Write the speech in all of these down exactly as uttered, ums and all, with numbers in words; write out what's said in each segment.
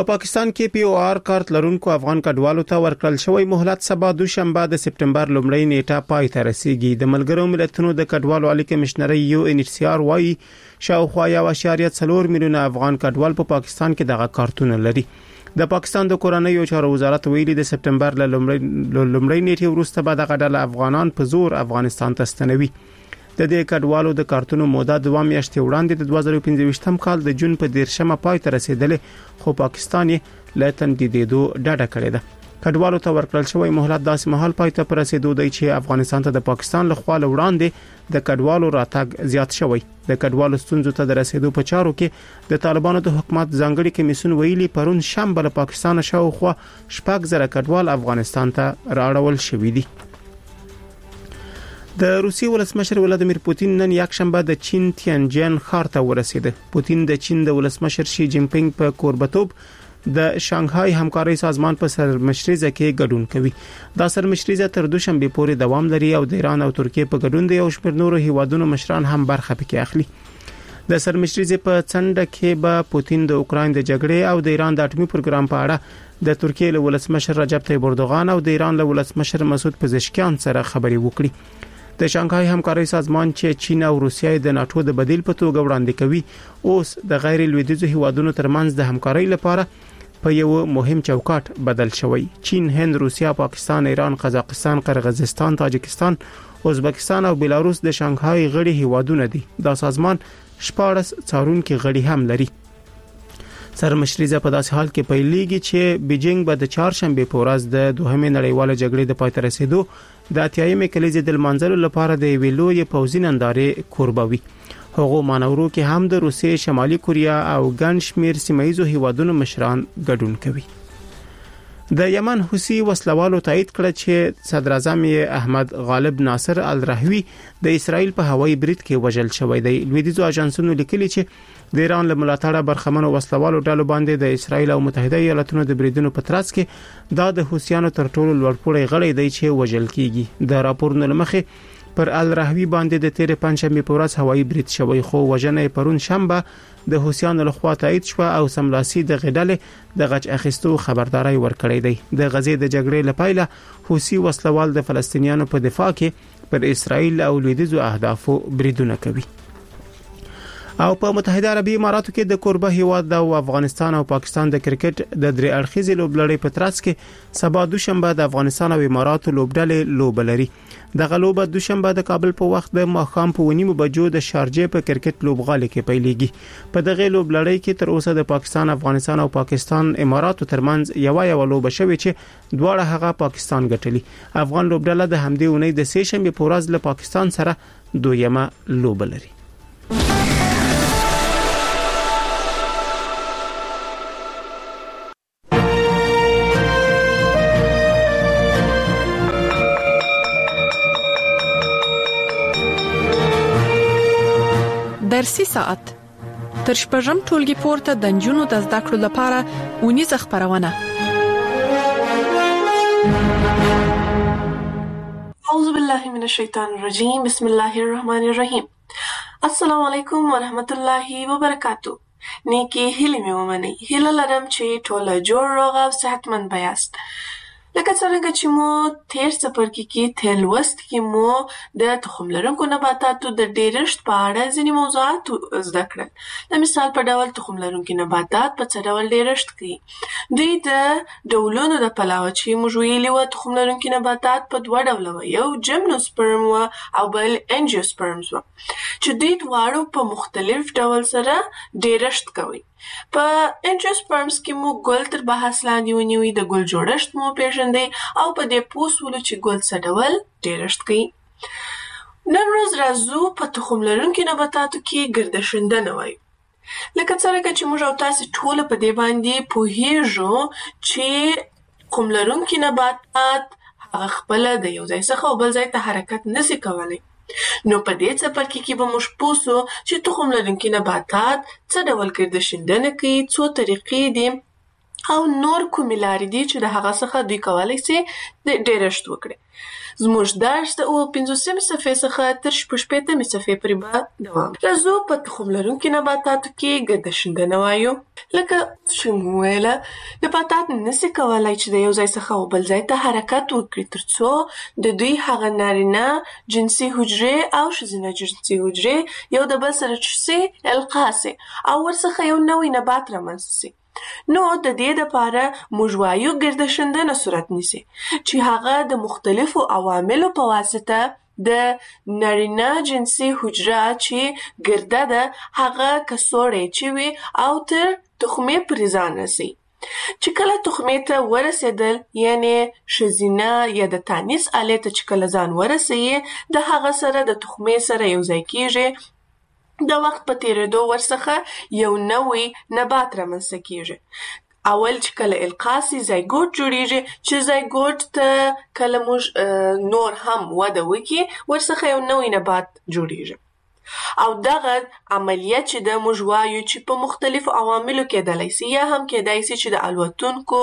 په پاکستان کې پی او آر کارت لرونکو افغان کډوالو ته ورکړل شوی مهلت سبا دوشنبه د سپټمبر لومړۍ نیټه پای ته رسیدي. د ملګرو ملتونو د کډوالو عالی کمشنر یو ان ایچ سی آر وايي شاوخوا یو اشاریه څلور میلیونه افغان کډوال په پاکستان کې دغه کارتونه لري. د پاکستان د کورنیو چارو وزارت ویلي د سپټمبر لومړۍ نیټه وروسته به دغه ډله افغانان په زور افغانستان ته ستنوي. د دې کډوالو د کارتونو موده دوه میاشتې وړاندې د دوه زره او پنځه کال د جون په دیرشمه پای ته رسیدلې، خو پاکستان یې له تمدیدېدو ډډه کړې ده. کډوالو ته ورکړل شوی مهلت داسې مهال پای ته رسیدو دی چې افغانستان ته د پاکستان له خوا وړاندې د کډوالو راتګ زیات شوی. د کډوالو ستونزو ته د رسیدو په چارو کې د طالبانو د حکومت ځانګړي کمیسیون ویلي پرون شنبه له پاکستان شاوخوا شپږ زره کډوال افغانستان ته راړول شوي دي. د روسي ولسمشر ولادیمیر پوتین نن یک شنبه د چین تیانجن ښار ته ورسېد. پوتین د چین د ولسمشر شي جین پینګ په کوربتوب د شانګهای همکاري سازمان په سرمشريزه کې ګډون کوي. دا سرمشريزه تر دوشنبه پورې دوام لري او د ایران او ترکیه په ګډون د یو شمېر نورو هیوادونو مشران هم برخه پکې اخلي. د سرمشريزه په څنډه کې به پوتین د اوکراین د جګړې او د ایران د اټومي پروګرام په اړه د ترکیه له ولسمشر رجب طیب اردوغان او د ایران له ولسمشر مسعود پزشکیان سره خبرې وکړي. د شانګهای همکاري سازمان چې چین او روسیه د ناتو د بدیل په توګه وړاندې کوي، اوس د غیر لویدیځو هیوادونو ترمنځ د همکارۍ لپاره په یو مهم چوکاټ بدل شوی. چین، هند، روسیه، پاکستان، ایران، قزاقستان، قرغیزستان، تاجکستان، ازبکستان او بلاروس د شانګهای غړي هیوادونه دي. دا سازمان شپاړس څارونکي غړي هم لري. سرمشريزه په داسې حال کې پیلېږي چې بیجینګ به د چهارشنبه په ورځ د دوهمې نړیواله جګړې د پای ته رسیدو د اتیایمې کلیزې د منځلو لپاره د ویلوې پوځي نندارې کوربوي. هغه مانورو کې هم د روسیې، شمالي کوریا او ګڼ شمېر سیمایي هیوادونو مشران ګډون کوي. د یمن حوثي وسلوالو تایید کړ چې صدر اعظم احمد غالب ناصر الرحوی د اسرائیل په هوایي برید کې وژل شوی دی. لویدیځو اژانسونو لیکلي چې د ایران له ملاتړه برخمنو وسلوالو ډلو باندې د اسرائیل او متحده ایالاتونو د بریدونو په ترڅ کې دا د حوثیانو تر ټولو لوړپوړی غړی دی چې وژل کیږي. د راپورونو لمخې پر الرحوی باندې د تیر پنځمې په ورځ هوایي برید شوی، خو وژنه پرون شنبه د حوثیانو لخوا تایید شو او سملاسي د غډلې د غچ اخیستو خبرداري ورکړې دی. د غزې د جګړې لپاره حوثي وسلوال د فلسطینیانو په دفاع کې پر اسرائیل او لویدیځو اهدافو بریدونه کوي. او په متحده عربي اماراتو کې د کوربه هیواد د افغانستان او پاکستان د کرکټ د درې اړخیزې لوبلړۍ په ترڅ کې سبا دوشنبه د افغانستان او اماراتو لوبډلې لوبلري. دغه لوبه دوشنبه د کابل په وخت د ماښام په ونیمو بجو د شارجې په کرکټ لوبغالي کې پیلېږي. په دغه لوبلړۍ کې تر اوسه د پاکستان، افغانستان او پاکستان اماراتو ترمنځ یو یو لوبه شوې چې دواړه هغه پاکستان ګټلي. افغان لوبډله د همدې اونۍ د سه شنبه په ورځ له پاکستان سره دویمه لوبه لري. درسي ساعت تر شپږم ټولګي پورته د نجونو د زده کړو لپاره اونیزه خبرونه. اعوذ بالله من الشیطان الرجیم، بسم الله الرحمن الرحیم. السلام علیکم ورحمت الله وبرکاتو. نیکی هیله مې ومنئ. هیله لرم چې ټول جوړ روغ او صحتمند بیاست. لکه څنګه چې مو تیر څپرکي کې تیر لوست کې مو د تخم لرونکو نباتاتو د ډیرښت په اړه ځینې موضوعات زده کړل. د مثال په ډول تخم لرونکي نباتات په څه ډول ډیرښت کوي. دوی د ډولونو د پلوه چې موږ ویلي وو تخم لرونکي نباتات په دوه ډوله وو، یو جمنوسپرم و او بل انجیوسپرمز و، چې دوی دواړو په مختلف ډول سره ډیرښت کوي. په انجیوسپرمز کې مو ګل تر بحث لاندې ونیوي، د ګل جوړښت مو پیژندئ او په دې پوه سولو چې ګل څه ډول ډیرښت کوي. نن ورځ راځو په تخم لرونکي نباتاتو کې ګردشندنه وایو. لکه څرنګه چې موږ او تاسې ټوله په دې باندې پوهیږو چې تخم لرونکي نباتات هغه خپله د یو ځای څخه او بل ځای ته حرکت نشي کولی. نو په دې څپرکي کې به موږ پوه سو چې تخم لرونکي نباتات څه ډول ګردشندنه کوي، څو طریقې دي او نور کومې لارې دي چې د هغه څخه دوی کولی سي د ډېرښت وکړي. زموږ درس د اووه پنځوسمې صفحې څخه تر شپږ شپېتمې صفحې پورې به دوام. راځو په تخم لرونکي نباتاتو کې ګرده شیندنه وایو. لکه چې مو وویله نباتات نسي کولی چې د یو ځای څخه و بل ځای ته حرکت وکړي تر څو د دوی هغه نارینه جنسي حجرې او ښځینه جنسي حجرې یو د بل سره څه سي القا سي او ورڅخه یو نوی نبات رامنځته سي. نو د دې دپاره موږ وایو ګرده شیندنه صورت نیسي چې هغه د مختلفو عواملو په واسطه د نارینه جنسي حجره چې ګرده ده هغه کڅوړی چوي او تر تخمې پورې ځان رسي. چې کله تخمې ته ورسېدل یعنی ښځینه یا د تانیث آلې ته چې کله ځان ورسوي د هغه سره د تخمې سره یو ځای کیږي. د وخت په تیریدو ورڅخه یو نوی نبات رامنځته کیږي. اول چې کله القا سي زایګوټ جوړیږي چې زایګوټ ته کله موږ نور هم وده وکړي ورڅخه یو نوی نبات جوړیږي. او دغه عملیه چې د موږ وایو چې په مختلفو عواملو کېدلی سي یا هم کېدای سي چې د الوتونکو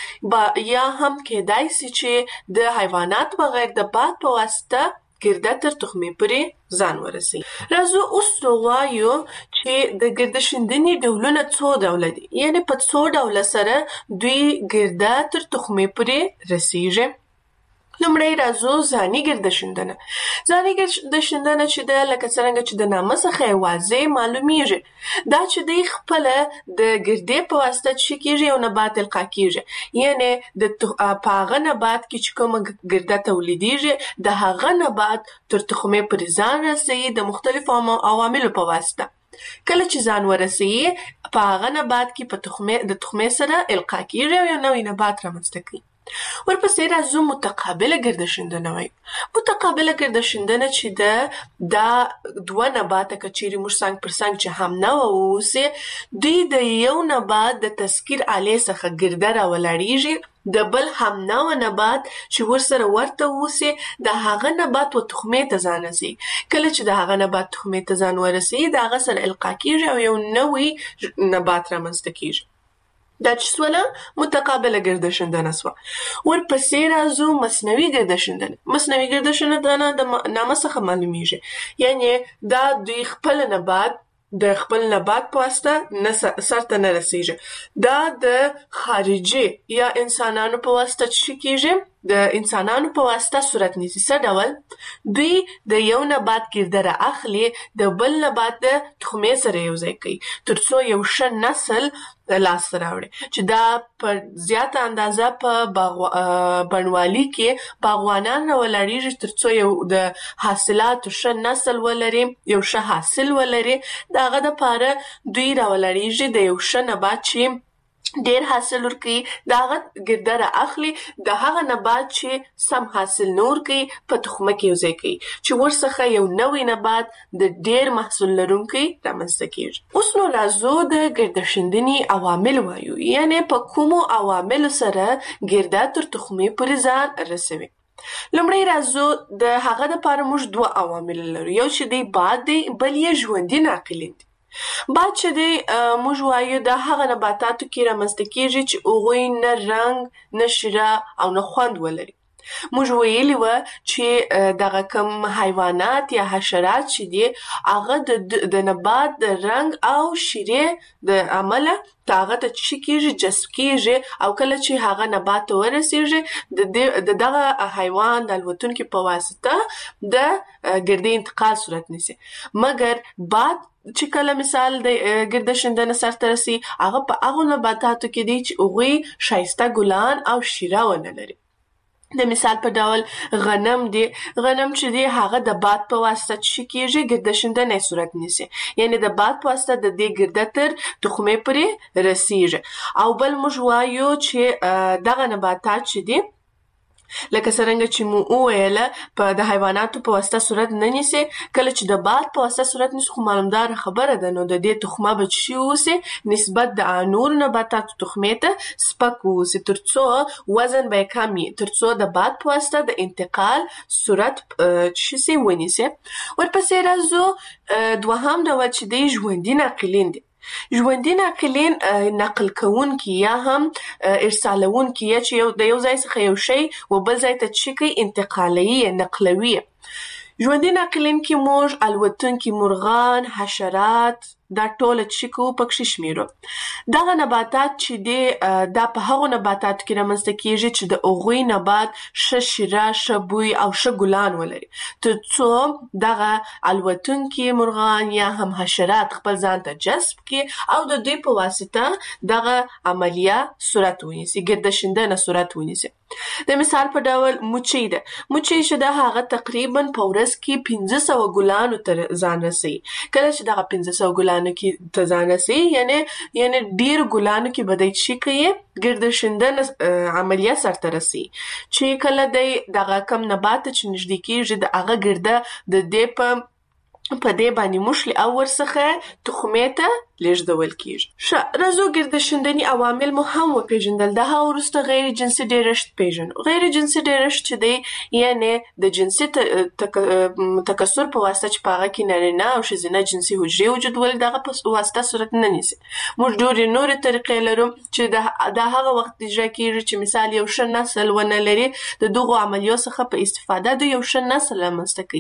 یا هم کېدای سي چې د حیوانات بغیر د باد په واسطه ګرده تر تخمې پورې ځان ورسوي. راځو اوس ووایو چې د ګرده شیندنې ډولونه څو ډوله دي یعنی په څو ډوله سره دوی ګرده تر تخمې پورې رسیږي. لومړی راځو ځاني ګرده شیندنه. ځاني ګرده شیندنه چې ده لکه څرنګه چې د نامه څخه یې واضح معلومیږي دا چې دوی خپله د ګردې په واسطه چې کیږي یو نبات القا کیږي یعنی د په هغه نبات کې چې کومه ګرده تولیدیږي د هغه نبات تر تخمې پورې ځان رسوي د مختلفو عواملو په واسطه. کله چې ځان ورسوي په هغه نبات کې په تخمې د تخمې سره القا کیږي او یو نوی نبات رامنځته کوي. ورپسې راځو متقابله ګرده شیندنه وایو. متقابله ګرده شیندنه چې ده دا دوه نباته که چیرې موږ څنګ پر څنګ چې هم نوع واوسي دوی د یو نبات د تذکیر آلې څخه ګرده راولاړیږي د بل هم نوع نبات چې ورسره ورته واوسي د هغه نبات و تخمې ته ځان رسي. کله چې د هغه نبات تخمې ته ځان ورسي د هغه سره القا کیږي او یو نوی نبات رامنځته کیږي. دا چې سوله متقابله ګرده شیندنه سوه. ورپسې راځو مصنوعي ګرده شیندنه. مصنوعي ګرده شیندنه د نامه څخه معلومیږي یعنی دا دوی خپل نبات د خپل نبات په واسطه سرته نه رسیږي. دا د خارجي یا انسانانو په واسطه چې کیږي د انسانانو په واسطه صورت نیسي. څه ډول دوی د یو نبات ګرده را اخلي د بل نبات د تخمې سره یو ځای کوي تر څو یو ښه نسل لاسته راوړي چې دا په زیاته اندازه په بڼوالي کې باغوانان راولاړیږي تر څو یو د حاصلاتو ښه نسل ولري یو ښه حاصل ولري. د هغه دپاره دوی راولاړیږي د یو ښه نبات چې ډیر حاصل ورکوي د هغه ګرده را اخلي د هغه نبات چې سم حاصل نه ورکوي په تخمه کې یو ځای کوي چې ورڅخه یو نوی نبات د ډیر محصول لرونکی رامنځته کیږي. اوس نو راځو د ګرده شیندنې عوامل وایو یعنی په کومو عواملو سره ګرده تر تخمې پورې ځان رسوي. لومړی راځو د هغه دپاره موږ دوه عوامل لرو یو چې دی باد دی بل یې ژوندي ناقلین دي. باد چې دی موږ وایو د هغه نباتاتو کې رامنځته کیږي چې هغوی نه رنګ نه شیره او نه خوند ولري. موږ ویلي وه چې دغه کوم حیوانات یا حشرات چې دي هغه د نبات د رنګ او شیرې د عمله د هغه ته څه کیږي جذب کیږي او کله چې هغه نبات ته ورسیږي د دغه حیوان د الوتونکي په واسطه د ګردې انتقال صورت نیسي. مګر باد چې کله مثال د ګرده شیندنه سرته رسي هغه په هغو نباتاتو کې دی چې هغوی ښایسته ګلان او شیره ونه لري. د مثال په ډول غنم دی غنم چې دی هغه د باد په واسطه چې کیږي ګرده شیندنه صورت نیسي یعنی د باد په واسطه د دې ګرده تر تخمې پورې رسیږي. او بل موږ وایو چې دغه نباتات چې دی لکه څرنګه چې مو وویله په د حیواناتو په واسطه صورت نه نیسي کله چې د باد په واسطه صورت نیسي خو معلومداره خبره ده نو د دې تخمه به څه شي واوسي نسبت د نورو نباتاتو تخمې ته سپک واوسي تر څو وزن به یې کم وي تر څو د باد په واسطه د انتقال صورت څه شي ونیسي. ورپسې راځو دوهم ډول چې دی ژوندي ناقلین دي. ژوندي ناقلین نقل کوونکي یا هم ارسالونکي چې یو د یو ځای څخه یو شی و بل ځای ته چې کوي انتقالوي نقلوي. ژوندي ناقلین کې موږ الوتونکي مرغان، حشرات دا ټول چې کو پکې شمیرو. دغه نباتات چې دی دا په هغو نباتاتو کې رامنځته کیږي چې د هغوی نبات ښه شیره، ښه بوی او ښه ګلان ولري، تر څو دغه الوتونکي مرغان یا هم حشرات خپل ځان ته جذب کړي او د دوی په واسطه دغه عملیه صورت ونیسي، ګردشیندنه صورت ونیسي. د مثال په ډول مچۍ ده. مچۍ چې ده هغه تقریبا په ورځ کې پنځه سوه ګلانو ته ځان رسوي. کله چې دغه پنځه سوه ګلانو کې ته ځان رسوي یعنی یعنی ډیر ګلانو کې به دی چې کوي ګردشیندنه عملیه سرته رسوي، چې کله دی دغه کم نبات چې نږدې کېږي د هغه ګرده د دې په په دې باندې مشلي او ورڅخه تخمې ته لیږدول کیږي. ښه، راځو ګردشیندنې عوامل مو هم وپېژندل. د هغه وروسته غیر جنسي ډېرښت پېژنو. غیر جنسي ډېرښت چې دی یعنې د جنسي تکثر په واسطه چې په هغه کې نارینه او ښځینه جنسي حجرې وجود ولري، دغه په واسطه صورت نه نیسي. موږ ډېرې نورې طریقې لرو چې د هغه وخت اجرا کیږي چې مثال یو ښه نسل ونه لري، د دغو عملیو څخه په استفاده د یو ښه نسل رامنځته کوي.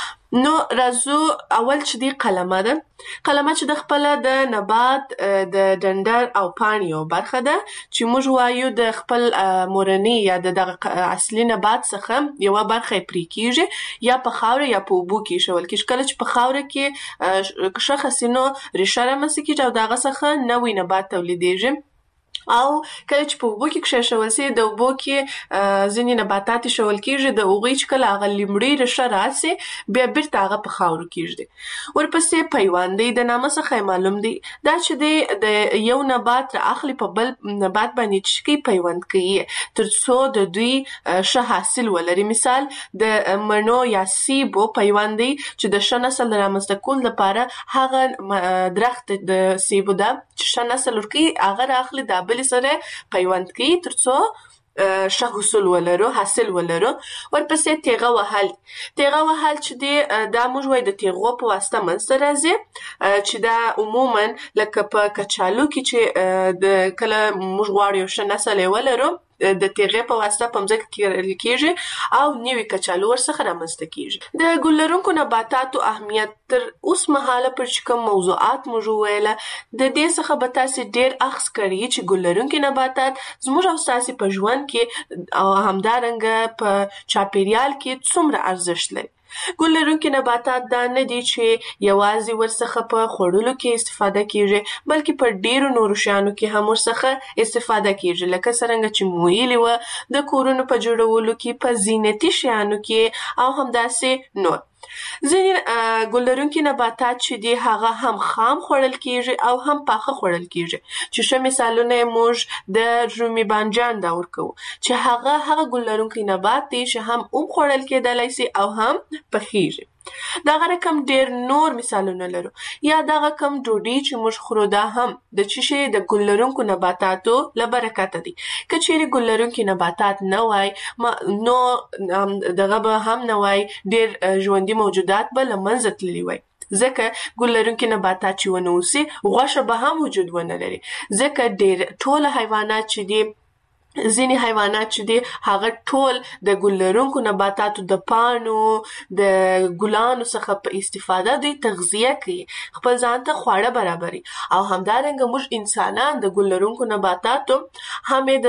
نو راځو اول چې دی قلمه ده. قلمه چې د خپله د نبات د ډنډر او پاڼې یو برخه ده چې موږ وایو د خپل مورني یا د دغه اصلي نبات څخه یوه برخه یې پرې کیږي، یا په خاوره یا په اوبو کې ایښول کیږي. کله چې په خاوره کې ښه خسینو ریښه رامنځته کیږي او د هغه څخه نوی نبات تولیدیږي، او کله چې په اوبو کې کښېښول سي د اوبو کې ځینې نباتات ایښول کیږي، د هغوی چې کله هغه لومړۍ ریښه راسي بیا بیرته هغه په خاورو کیږدي. ورپسې پیوند دی. د نامه څخه یې معلوم دی دا چې دی د یو نبات را اخلي په بل نبات باندې چې کوي پیوند کوي تر څو د دوی ښه حاصل ولري. مثال د مڼو یا سیبو پیوند دی چې د ښه نسل د رامنځته کولو لپاره هغه درخت د سیبو ده چې ښه نسل ورکوي هغه را اخلي دا بل سره پیوند کوي تر څو ښه حصول ولرو، حاصل ولرو. ورپسې تیغه وهل. تیغه وهل چې دی دا موږ وایو د تیغو په واسطه منځته راځي، چې دا عموما لکه په کچالو کې چې د کله موږ غواړو یو ښه نسل یې ولرو د تیغې په واسطه په مځکه کې کرل کیږي او نوي کچالو ورڅخه رامنځته کیږي. د ګل لرونکو نباتاتو اهمیت تر اوس مهاله پر چې کوم موضوعات موږ وویله د دې څخه به تاسې ډېر اخذ کړي چې ګل لرونکي نباتات زموږ او ستاسې په ژوند کې او همدارنګه په چاپیریال کې څومره ارزښت لري. ګل لرونکي نباتات دا نه دي چې یوازې ورڅخه په خوړلو کې استفاده کیږي، بلکې په ډیرو نورو شیانو کې هم ورڅخه استفاده کیږي، لکه څرنګه چې مو ویلي وه د کورونو په جوړولو کې، په زینتي شیانو کې او همداسې نور. ځینې ګل لرونکي نباتات چې دي هغه هم خام خوړل کیږي او هم پاخه خوړل کیږي، چې ښه مثالونه یې موږ د رومي بانجان دا ورکوو چې هغه هغه ګل لرونکی نبات دی چې هم اوم خوړل کېدلی سي او هم پخیږي. دغه رقم ډېر نور مثالونه لرو. یا دغه کم ډوډۍ چې موږ خورو دا هم د څه شي د ګل لرونکو نباتاتو له برکته دي. که چیرې ګل لرونکي نباتات نه وای نو دغه به هم نه وای، ډېر ژوندي موجودات به له منځه تللي وای. ځکه ګل لرونکي نباتات چې ونه اوسي غوښه به هم وجود ونه لري، ځکه ډېر ټول حیوانات چې دي ځینې حیوانات چې دي هغه ټول د ګل لرونکو نباتاتو د پاڼو د ګلانو څخه په استفاده دوی تغذیه کوي، خپل ځان ته خواړه برابري. او همدارنګه موږ انسانان د ګل لرونکو نباتاتو هم د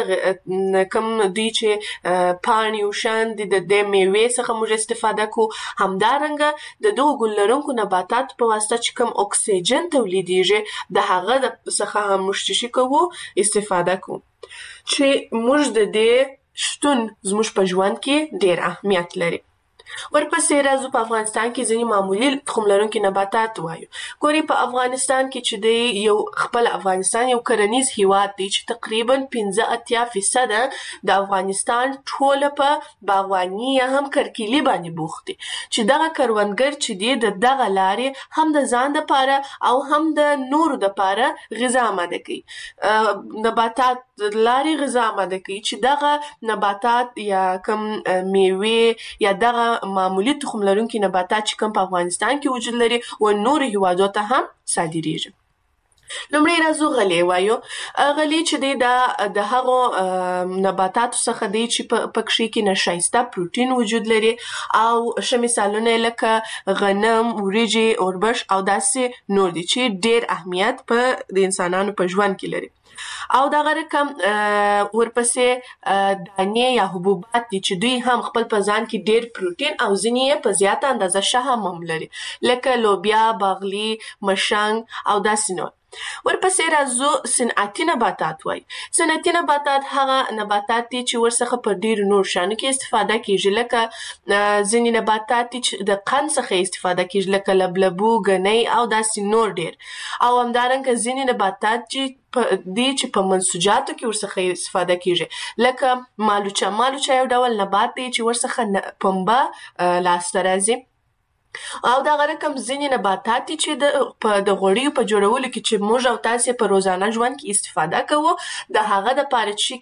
کم دوی چې پاڼې او شان دي د دې میوې څخه موږ استفاده کوو، همدارنګه د دغو ګل لرونکو نباتاتو په واسطه چې کوم اکسیجن تولیدیږي د هغه څخه هم موږ څه کوو استفاده کوو، چې موږ د دې شتون زموږ په ژوند کې ډېر اهمیت لري. ورپسې راځو په افغانستان کې ځینې معمولي تخم لرونکي نباتات وایو. ګوري په افغانستان کې چې دی یو خپل افغانستان یو کرنیز هیواد دی چې تقریبا پنځه اتیا فیصده د افغانستان ټوله په باغواني یا هم کرکیلي باندې بوخت دي، چې دغه کروندګر چې دی د دغه لارې هم د ځان دپاره او هم د نورو دپاره غذا آماده کوي، نباتات لارې غذا آماده کوي چې دغه نباتات یا کم میوې یا دغه معمولی تخم لرونکي نباتات چې کوم په افغانستان کې وجود لري و نورو هیوادو ته هم صادریږي. لومړی راځو غلې وایو. غلې چې دی دا د هغو نباتاتو څخه دی چې په پکې کې نشایسته پروتین وجود لري او ښه مثالونه لکه غنم، وریجې، اوربش او داسې نور دي چې ډېر اهمیت په د انسانانو په ژوند کې لري. او دغه رقم ورپسې دانې یا حبوبات دي چې دوی هم خپل په ځان کې ډېر پروتین او ځینې یې په زیاته اندازه شحم هم لري لکه لوبیا، باغلي، مشنګ او داسې نور. ورپسې راځو صنعتي نباتات وایي. صنعتي نباتات هغه نباتات دي چې ورڅخه په ډېرو نور شیانو کې استفاده کیږي لکه ځینې نباتات دي چې د قند څخه استفاده کیږي لکه لبلبو، ګنۍ او داسې نور ډېر. او همدارنګه ځینې نباتات چې دي چې په منسوجاتو کې ورڅخه استفاده کیږي لکه مالوچه. مالوچه یو ډول نبات دی چې ورڅخه پنبه لاسته راځي. او دغه رقم ځینې نباتات دي چې د په د غوړیو په جوړولو کې چې موږ او تاسې په روزانه ژوند کې استفاده کوو د هغه دپاره چې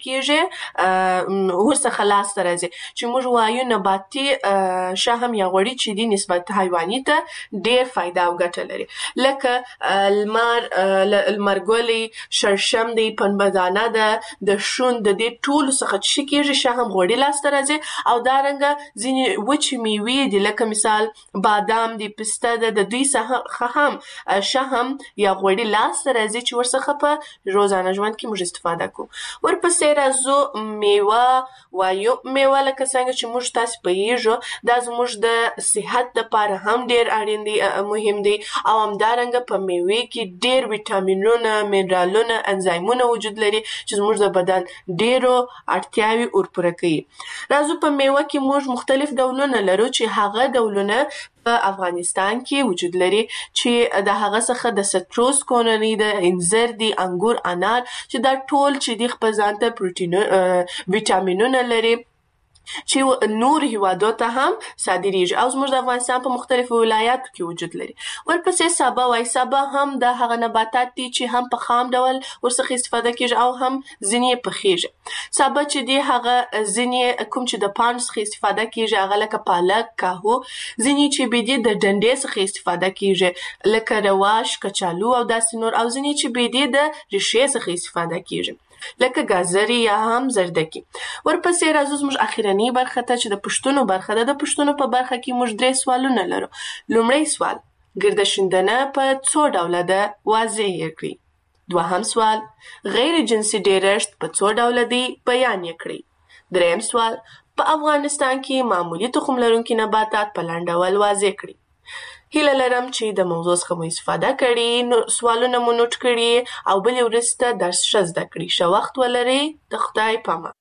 کېږي ورڅخه لاسته راځي چې موږ وایو نباتي شحم یا غوړي چې دي نسبت حیواني ته ډېر فایده او ګټه لري لکه لمر، لمرګلي، شړشم دی، پنبهدانه ده، د شون د دې ټولو څخه چې کېږي شحم غوړي لاسته راځي. او دارنګه ځینې وچې میوې دي لکه مثال بادام دی، پسته ده، د دوی څخه هم شحم یا غوړي لاسته راځي چې ورڅخه په روزانه ژوند کې موږ استفاده کوو. ورپسې راځو میوه وایو. میوه لکه څنګه چې موږ تاسې پوهېږو دا زموږ د صحت دپاره هم ډېر اړین دی، مهم دی. او همدارنګه په میوې کې ډېر ویټامینونه، منرالونه، انزایمونه وجود لري چې زموږ د بدن ډېرو اړتیاوې ورپوره کوي. راځو په میوه کې موږ مختلف ډولونه لرو چې هغه ډولونه په افغانستان کې وجود لري چې د هغه څخه د سټروس کولوني، د انځر دي، انګور، انار چې دا ټول چې دي خپل ځان ته پروټین ویټامینونه لري چې نور هیوادو ته هم صادریږي او زموږ د افغانستان په مختلفو ولایاتو کې وجود لري. ورپسې سابه وایي. سابه هم د هغه نباتات دي چې هم په خام ډول ورڅخه استفاده کیږي او هم ځینې یې پخیږي. سابه چې دی هغه ځینې کوم چې د پاڼو څخه استفاده کیږي هغه لکه پالک، کاهو، ځینې چې بې دې د ډنډې څخه استفاده کیږي لکه رواش، کچالو او داسې نور. او ځینې چې بې دې د ریښې څخه استفاده کیږي لکه ګازرې یا هم زردکي. ورپسې راځو زموږ اخرنۍ برخه ته چې د پوښتنو برخه ده. د پوښتنو په برخه کې موږ درې سوالونه لرو. لومړی سوال ګرده شیندنه په څو ډوله ده؟ واضح یې کړئ. دوهم سوال غیر جنسي ډیرښت په څو ډوله دی؟ بیان یې کړئ. دریم سوال په افغانستان کې معمولي تخم لرونکي نباتات په لنډ ډول واضح کړئ. هیله لرم چې د موضوع څخه مو استفاده کړې، نو سوالونه مو نوٹ کړي او بلې ورځ ته درس ښه زده کړي. ښه وخت ولرئ. د خدای په امان.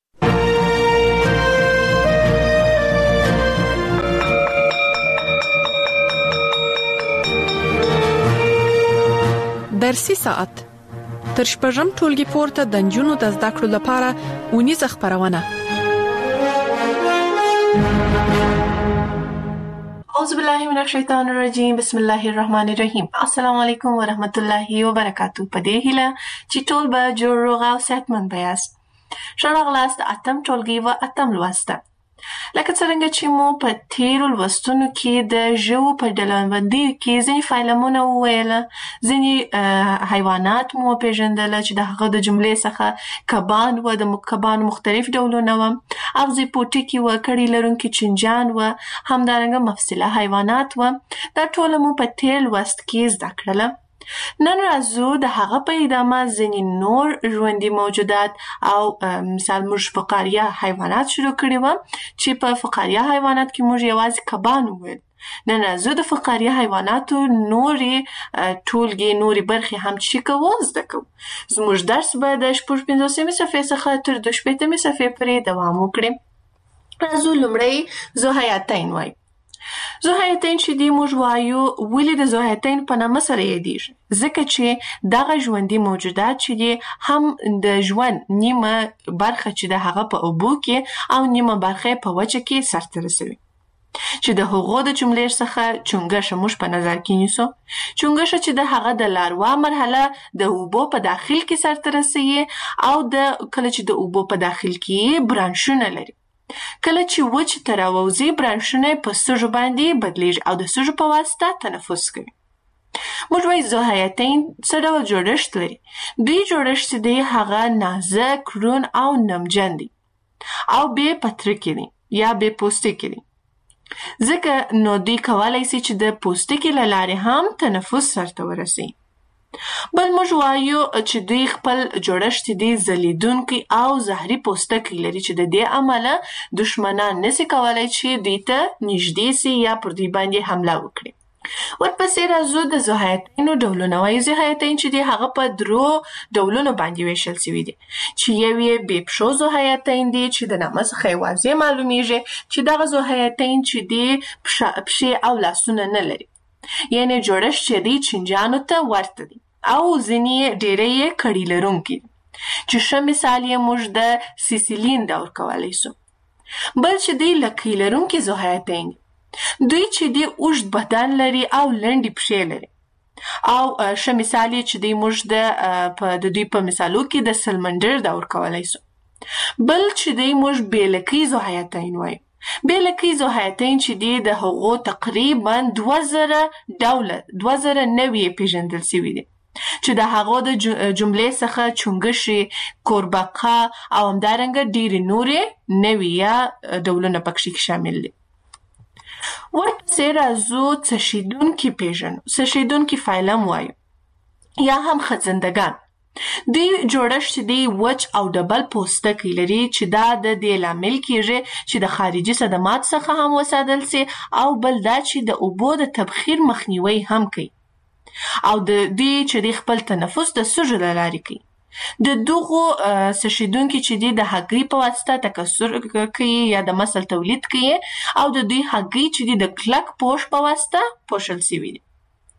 درسي ساعت تر شپږم ټولګي پورته د نجونو د زده کړو لپاره اونیزه خپرونه. اعوذ بالله من الشیطان الرجیم. بسم الله الرحمن الرحیم. السلام علیکم ورحمت الله وبرکاتہ. په دې هیله چې ټول به جوړ روغ او صحتمند بیاست. ښه راغلاست د اتم ټولګي و اتم لوسته. لکه څرنګه چې مو په تیرو لوستونو کې د ژوو په ډلبندۍ کې ځینې فایلمونه وویله، ځینې حیوانات مو وپېژندله چې د هغه د جملې څخه کبان و، د کبانو مختلف ډولونه و، اغزي پوټکي و، کړي لرونکي چنجان و، همدارنګه مفصله حیوانات و. دا ټوله مو په تیر لوست کې زده کړله. نن راځو د هغه په ادامه ځینې نور ژوندي موجودات او مثال موږ فقاریه حیوانات شروع کړي وو چې په فقاریه حیوانات کې موږ یوازې کبان وویل. نن راځو د فقاریه حیواناتو نورې ټولګې نورې برخې هم چې کوو زده کوو. زموږ درس به د شپږ پنځوسمې صفحې څخه تر دوه شپېتمې صفحې پورې دوام وکړي. راځو لومړی ذوحیاتین وایو. ذوحیاتین چې دی موږ وایو ولې د ذوحیاتین په نامه سره یادیږي؟ ځکه چې دغه ژوندي موجودات چې دی هم د ژوند نیمه برخه چې د هغه په اوبو کې او نیمه برخه په وچه کې سرته رسوي. چې د هغو د جملې څخه چونګښه موږ په نظر کې نیسو. چونګښه چې د هغه د لاروا مرحله د اوبو په داخل کې سرته رسوي او د کله چې د اوبو په داخل کې برانشونه لري. کله چې وچ ته راووځي برانشونه په سږو باندې بدلیږي او د سږو په واسطه تنفس کوي. موږ وایي ذوحیاتین څه ډول جوړښت لري. دوی جوړښت چې دی هغه نازک، روڼ او نمجن دی او بې پترکې دي یا بې پوستکي دي. ځکه نو دوی کولی سي چې د پوستکي له لارې هم تنفس سرته ورسوي. بل موږ وایو چې دوی خپل جوړښت دی ځلیدونکی او زهري پوستکی لري چې د دې امله دشمنان نسي کولی چې دوی ته نږدې سي یا پر دوی باندې حمله وکړي. ورپسې راځو د ذوحیاتینو ډولونه. وایي ذوحیاتین چې دی هغه په درو ډولونو باندې ویشل سوي دي چې یو یې بې پښو ذوحیاتین دی چې د نامه څخه یې واضح معلومیږي چې دغه ذوحیاتین چې دی پښې او لاسونه نه لري، یعنې جوړښت چې دی چینجیانو ته ورته دی او ځینې ډېری یې کړي لرونکي چې ښه مثال یې موږ د سیسیلین دور کولی سو. بل چې دوی لکۍ لرونکي ذوحیاتین دي. دوی چې دی اوږد بدن لري او لنډې پښې لري او ښه مثال یې چې دوی موږ د د دوی په مثالو کې د سلمندر دور کولی سو. بل چې دی موږ بې لکۍ ذوحیاتین وایو. بې لکۍ ذوحیاتین چې دی د هغو تقریبا دوه زره ډوله دوه زره نوي یې پېژندل سوي دي چې د هغو د جملې څخه چونګښې، کوربقه او همدارنګه ډېرې نورې نوي یا ډولونه پکښې شامل دي. ورپسې راځو څشیدونکي پېژنو. څشیدونکي فایلم وایو یا هم خځندګان. دوی جوړښت دی وچ او ډبل پوستکی لري چې دا د دې لامل کیږي چې د خارجي صدمات څخه هم وساتل سي او بل دا چې د اوبو د تبخیر مخنیوی هم کوي او د دې چې دی خپل تنفس د سږو له لارې کوي. د دغو څشیدونکي چې دی د هګۍ په واسطه تکثر کوي یا د مسل تولید کوي او د دوی هګۍ چې دی د کلک پوښ په واسطه پوښل سوي دي.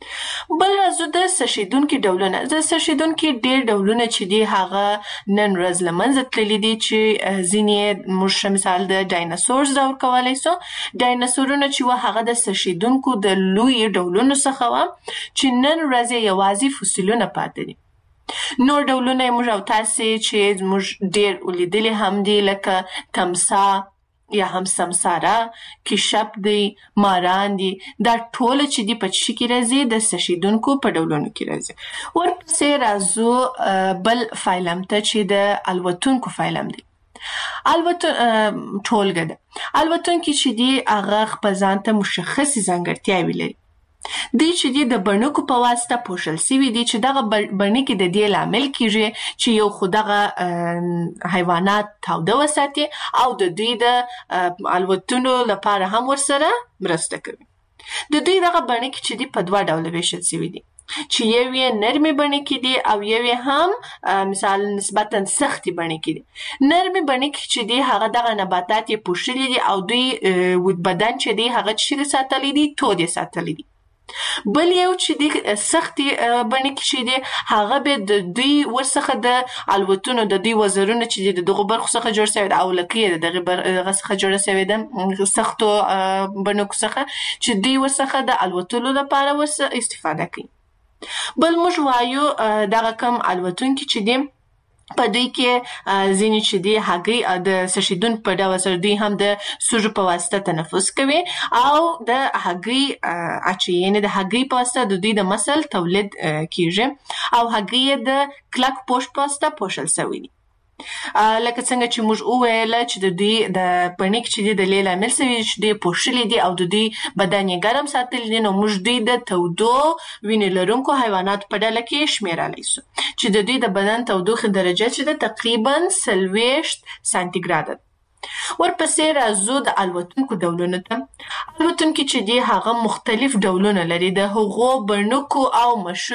بل راځو د څشیدونکي ډولونه. د څشیدونکي ډېر ډولونه چې دی هغه نن ورځ له منځه تللي دي چې ځینې موږ ښه مثال د ډایناسورز دور کولی سو. ډایناسورونه چې وه هغه د څشیدونکو د لویو ډولونو څخه وه چې نن ورځ یې یوازې فوسیلونه پاتې دي. نور ډولونه یې موږ او تاسې چې موږ ډېر ولیدلي هم دي لکه تمساح یا هم سمساره، کیشپ دی، ماران دی. دا ټوله چې دی په چی کې راځي د څشیدونکو په ډولونو کې راځي. ورپسې راځو بل فایلم ته چې د الوتونکو فایلم دی. البته ټولګه ده. الوتونکي چې دی هغه خپل ځان ته مشخصې ځانګړتیاوې لري. دوی چې دی د بڼکو په واسطه پوښل سوي دي چې دغه بڼکې د دې لامل کیږي چې یو خو دغه حیوانات تاوده وساتي او د دوی د الوتنو لپاره هم ورسره مرسته کوي. د دوی دغه بڼکې چې دی په دوه ډوله ویشل سوي دي چې یو یې نرمې بڼکې دي او یو یې هم مثال نسبتا سختې بڼکې دي. نرمې بڼکې چې دي هغه دغه نباتات یې پوښلي دي او دوی بدن چې دی هغه چې ساتلی دي تود یې ساتلی دي. بل یو چې دی سختې بڼکې چې دی هغه به د دوی ورڅخه د الوتنو د دوی وزرونه چې دی د دغو برخو څخه جوړ سوی ده او لکۍ یې د دغه څخه جوړه سوې ده سختو بڼکو څخه چې دوی ورڅخه د الوتلو لپاره ورڅ استفاده کوي. بل موږ وایو دغه کم الوتونکي چې دی په دوی کې ځینې چې دی هګۍ د څشیدون په ډول سره دوی هم د سږو په واسطه تنفس کوي او د هګۍ اچوي، یعنې د هګۍ په واسطه د دوی د مسل تولید کیږي او هګۍ یې د کلک پوښ په واسطه پوښل سوي دي. لکه څنګه چې موږ وویله چې د دوی د بڼکې چې دی د دې لامل سوي دي چې دوی پوښلي دي او د دوی بدن یې ګرم ساتلی دي، نو موږ دوی د تودو وینې لرونکو حیواناتو په ډله کې شمیرلی سو چې د دوی د بدن تودوخې درجه چې ده تقریبا څلوېښت سانتیګراده ده. ورپسې راځو د الوتونکو ډولونو ته. الوتونکي چې دی هغه مختلف ډولونه لري. د هغو بڼکو او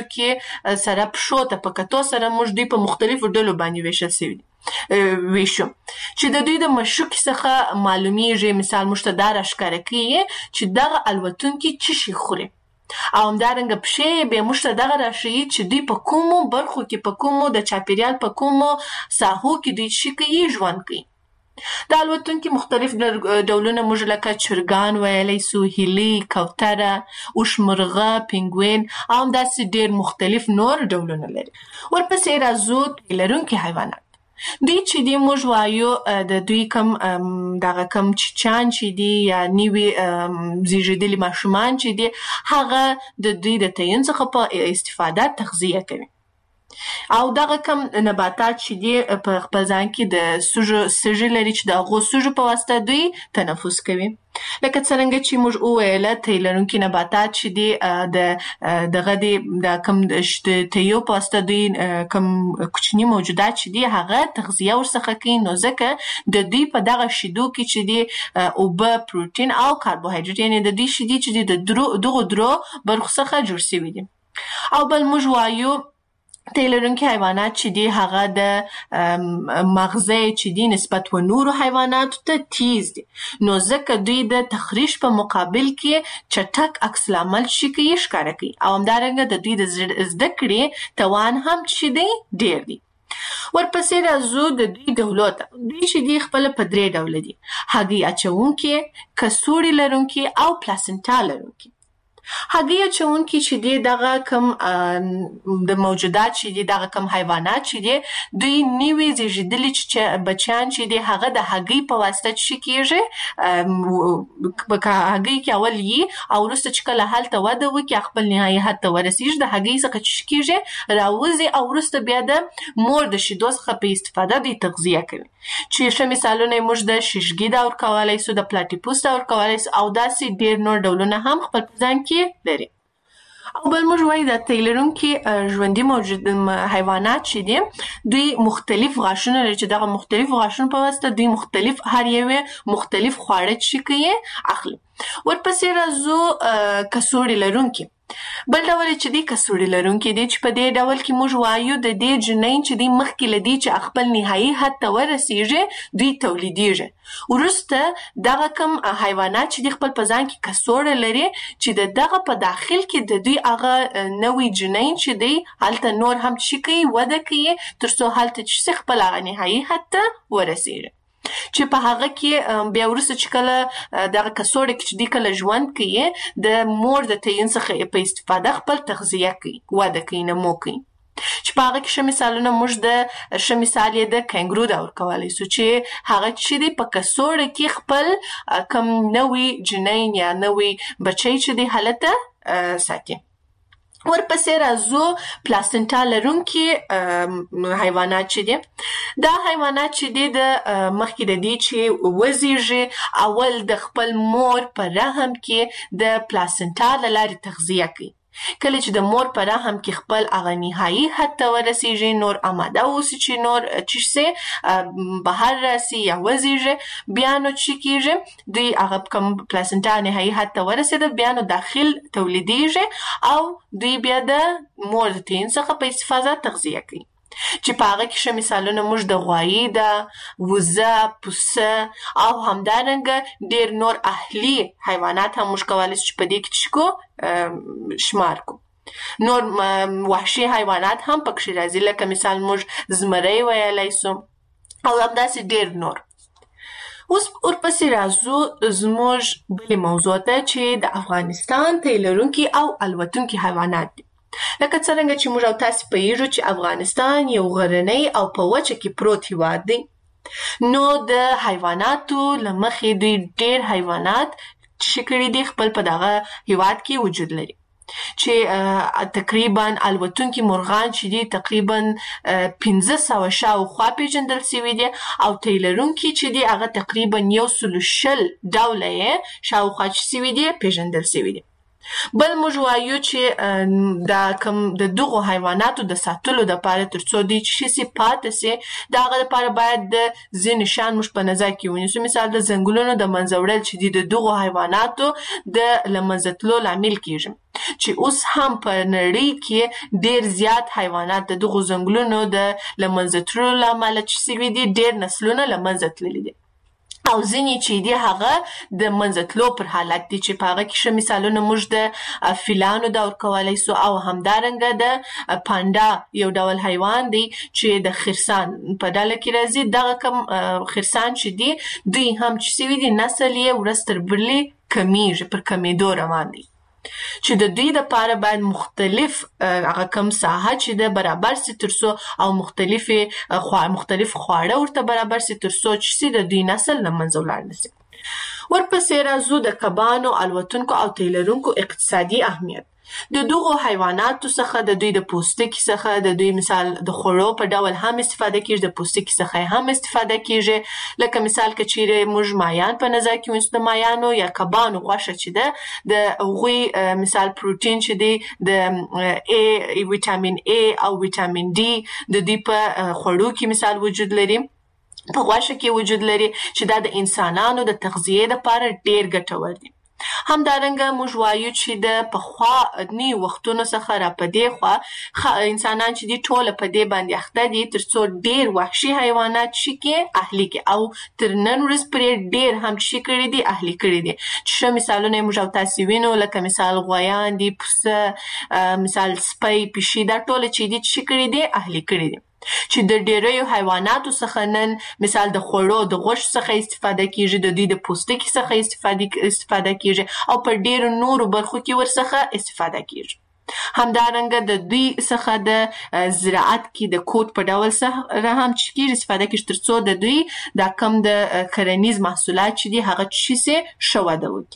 مشوکې سره پښو ته په کتو سره موږ دوی په مختلفو ډلو باندې ویشل سوي دي ویشو چې د دوی د مشوکې څخه معلومیږي. مثال موږ ته دا راښکاره کوي چې دغه الوتونکي څه شي خوري او همدارنګه پښې بیا موږ ته دغه راښیي چې دوی په کومو برخو کې په کومو د چاپیریال په کومو ساحو کې دوی څه کوي ژوند کوي. د الوتونکي مختلف ډولونه موږ لکه چرګان ویلی سو، هیلۍ، کوتره، اوښمرغه، پینګوین او همداسې ډېر مختلف نور ډولونه لري. ورپسې راځو تی لرونکي حیوانات. دوی چې دی موږ وایو د دوی کم دغه کم چیچان چې دی یا نیوي زیږیدلي ماشومان چې دی هغه د دوی د تعین څخه په استفاده تغذیه کوي او دغه کم نباتات چې دی په خپل ځان کې د سږو سږي لري چې د هغو سږو په واسطه دوی تنفس کوي لکه څرنګه چې موږ وویله تیل لرونکي نباتات چې دی د دغه دی د کم د تیو په واسطه دوی کم کوچني موجودات چې دی هغه تغذیه ورڅخه کوي نو ځکه د دوی په دغه شیدو کې چې دی اوبه پروتین او کاربوهایډریټ یعنې د دوی شیدې چې دی د دغو درو برخو څخه جوړ شوي دي او بل موږ وایو تیل لرونکي حیوانات چې دی هغه د مغزه چې دی نسبت و نورو حیواناتو ته تیز دي نو ځکه دوی د تخریش په مقابل کې چټک عکس العمل شي کوي ښکاره کوي او همدارنګه د دوی د زده کړې توان هم چې دی ډېر دی ورپسې راځو د دوی ډولو ته دوی چې دی خپل په درې ډوله دي هګۍ اچونکي کڅوړې لرونکي او پلاسنټا لرونکي هګۍ اچونکي چې دی دغه کم د موجودات چې دی دغه کم حیوانات چې دی دوی نوي زیږیدلي بچیان چې دی هغه د هګۍ په واسطه چې کېږي په هګۍ کې اول یي او وروسته چې کله هلته وده وکړي خپل نهایي حد ته ورسېږي د هګۍ څخه چې کېږي راوځي او وروسته بیا د مور د شیدو څخه په استفاده دوی تغذیه کوي چې ښه مثالونه موږ د شیشګي دا ورکولی سو د پلاټیپوس دا ورکولی سو او داسې ډېر نور ډولونه هم خپل په ځان کې لري او بل موږ وایو د تیل لرونکي ژوندي موجود حیوانات چې دي دوی مختلف غاښونه لري چې دغه مختلف غاښونه په واسطه دوی مختلف هر یوې مختلف خواړه چې کوي اخلي ورپسې راځو کڅوړې لرونکي بل ډول چې دی کڅوړې لرونکي دی چې په دې ډول کې موږ وایو د دې جنین چې دی مخکې له دې چې خپل نهایي حد ته ورسېږي دوی تولیدېږي وروسته دغه کم حیوانات چې دی خپل په ځان کې کڅوړه لري چې د دغه په داخل کې د دوی هغه نوی جنین چې دی هلته نور هم چې کوي وده کوي تر څو هلته چې خپل هغه نهایي حد ته ورسېږي چې په هغه کې بیا وروسته چې کله دغه کڅوړه کې چې دی کله ژوند کوي د مور د تعین څخه په استفاده خپل تغذیه کوي وده کوي نمو کوي چې په هغه کې ښه مثالونه موږ د ښه مثال یې د کینګرو دا ورکولی سو چې هغه چې دی په کڅوړه کې خپل کم نوي جنین یا نوي بچی چې دی هلته ساتي ورپسې راځو پلاسنټا لرونکي حیوانات چې دي دا حیوانات چې دي د مخکې د دې چې وزیږي اول د خپل مور په رحم کې د پلاسنټا له لارې تغذیه کوي کله چې د مور په رحم کې خپل هغه نهایي حد ته ورسېږي نور آماده اوسي چې نور چې سي بهر راسي یا وزیږي بیا نو چې کېږي دوی هغه کوم پلاسنټا نهایي حد ته ورسېده بیا نو داخل تولیدېږي او دوی بیا د مور د تعین څخه په استفاده تغذیه کوي چې په هغه کې ښه مثالونه موږ د غوایي ده وزه پسه او همدارنګه ډېر نور اهلي حیوانات هم موږ کولی شو چې په دې کې چې کو شمار کو نور وحشي حیوانات هم پکښې راځي لکه مثال موږ زمری ویلی سو او همداسې ډېر نور اوس ورپسې راځو زموږ بلې موضوع ته چې د افغانستان تیل لرونکي او الوتونکي حیوانات دي لکه څرنګه چې موږ او تاسې پوهېږو چې افغانستان یو غرنی او په وچه کې پروت هېواد دی نو د حیواناتو له مخې دوی ډېر حیوانات چې کړي دي خپل په دغه هېواد کې وجود لري چې تقریبا الوتونکي مرغان چې دي تقریبا پنځه سوه شاوخوا پیژندل سوي دي او تیل لرونکي چې دي هغه تقریبا یو سلو شل ډوله یې شاوخوا چې سوي دي پیژندل سوي دي بل موږ وایو چې دا کم د دغو حیواناتو د ساتلو دپاره تر څو دوی چې شي پاتې سي د هغه دپاره باید د ځینې شیان موږ په نظر کې ونیسو مثال د ځنګلونو د منځه وړل چې دي د دغو حیواناتو د له منځه تلو لامل کېږي چې اوس هم په نړۍ کې ډېر زیات حیوانات د دغو ځنګلونو د له منځه تلو له امله چې سوي دي ډېر نسلونه له منځه تللي دي او ځینې چې دي هغه د منځه تلو پر حالت دي چې په هغه کې ښه مثالونه موږ د فیلانو دا ورکولی سو او همدارنګه د پانډا یو ډول حیوان دی چې د خرسان په ډله کې راځي دغه کم خرسان چې دي دوی هم چې سوي دي نسل یې ورځ تر بلې کمیږي پر کمیدو روان دی چې د دوی لپاره باید مختلف هغه کم ساحه چې د برابر سي ترڅو او مختلفي خو مختلف خواړه ورته برابر سي ترڅو چې د دوی نسل نه منځ ولاړ نشي. ورپسې راځو د کبانو، الوتونکو او تیلرونکو اقتصادي اهمیت. د دغو حیواناتو څخه د دوی د پوستکي څخه د دوی مثال د خوړو په ډول هم استفاده کیږي، د پوستکي څخه هم استفاده کیږي. لکه مثال که چیرې موږ مایان په نظر کې ونیسو، د مایانو یا کبانو غوښه چې ده د هغوی مثال پروتین چې دی د ا ویټامین A او ویټامین D د دوی په خوړو کې مثال وجود لري، په غوښه کې وجود لري چې دا د انسانانو د تغذیې لپاره ډیر ګټور دي. همدارنګه موږ وایو چې د پخواني وختونو څخه را پدې خوا انسانان چې دي ټول په دې باندې اخته دي ترڅو ډیر وحشي حیوانات شي کې اهلي کې او تر نن ورځې پرې ډیر هم شي کړي دي اهلي کړي دي. چې مثالونه موږ او تاسو وینو لکه مثال غویان دي، پسه، مثال سپي، پشي، دا ټول چې دي شي کړي دي اهلي کړي دي. چې د ډیرو حیواناتو څخه نن مثال د خوړو د غوښې څخه استفاده کیږي، د دوی د پوستکي څخه استفاده استفاده کیږي او په ډیرو نورو برخو کې ورڅخه استفاده کیږي. همدارنګه د دوی څخه د زراعت کې د کوټ په ډول سره هم چې کیږي استفاده کیږي ترڅو د دوی د کم د کرنیز محصولات چې دي هغه چې سي شو وده وکړي.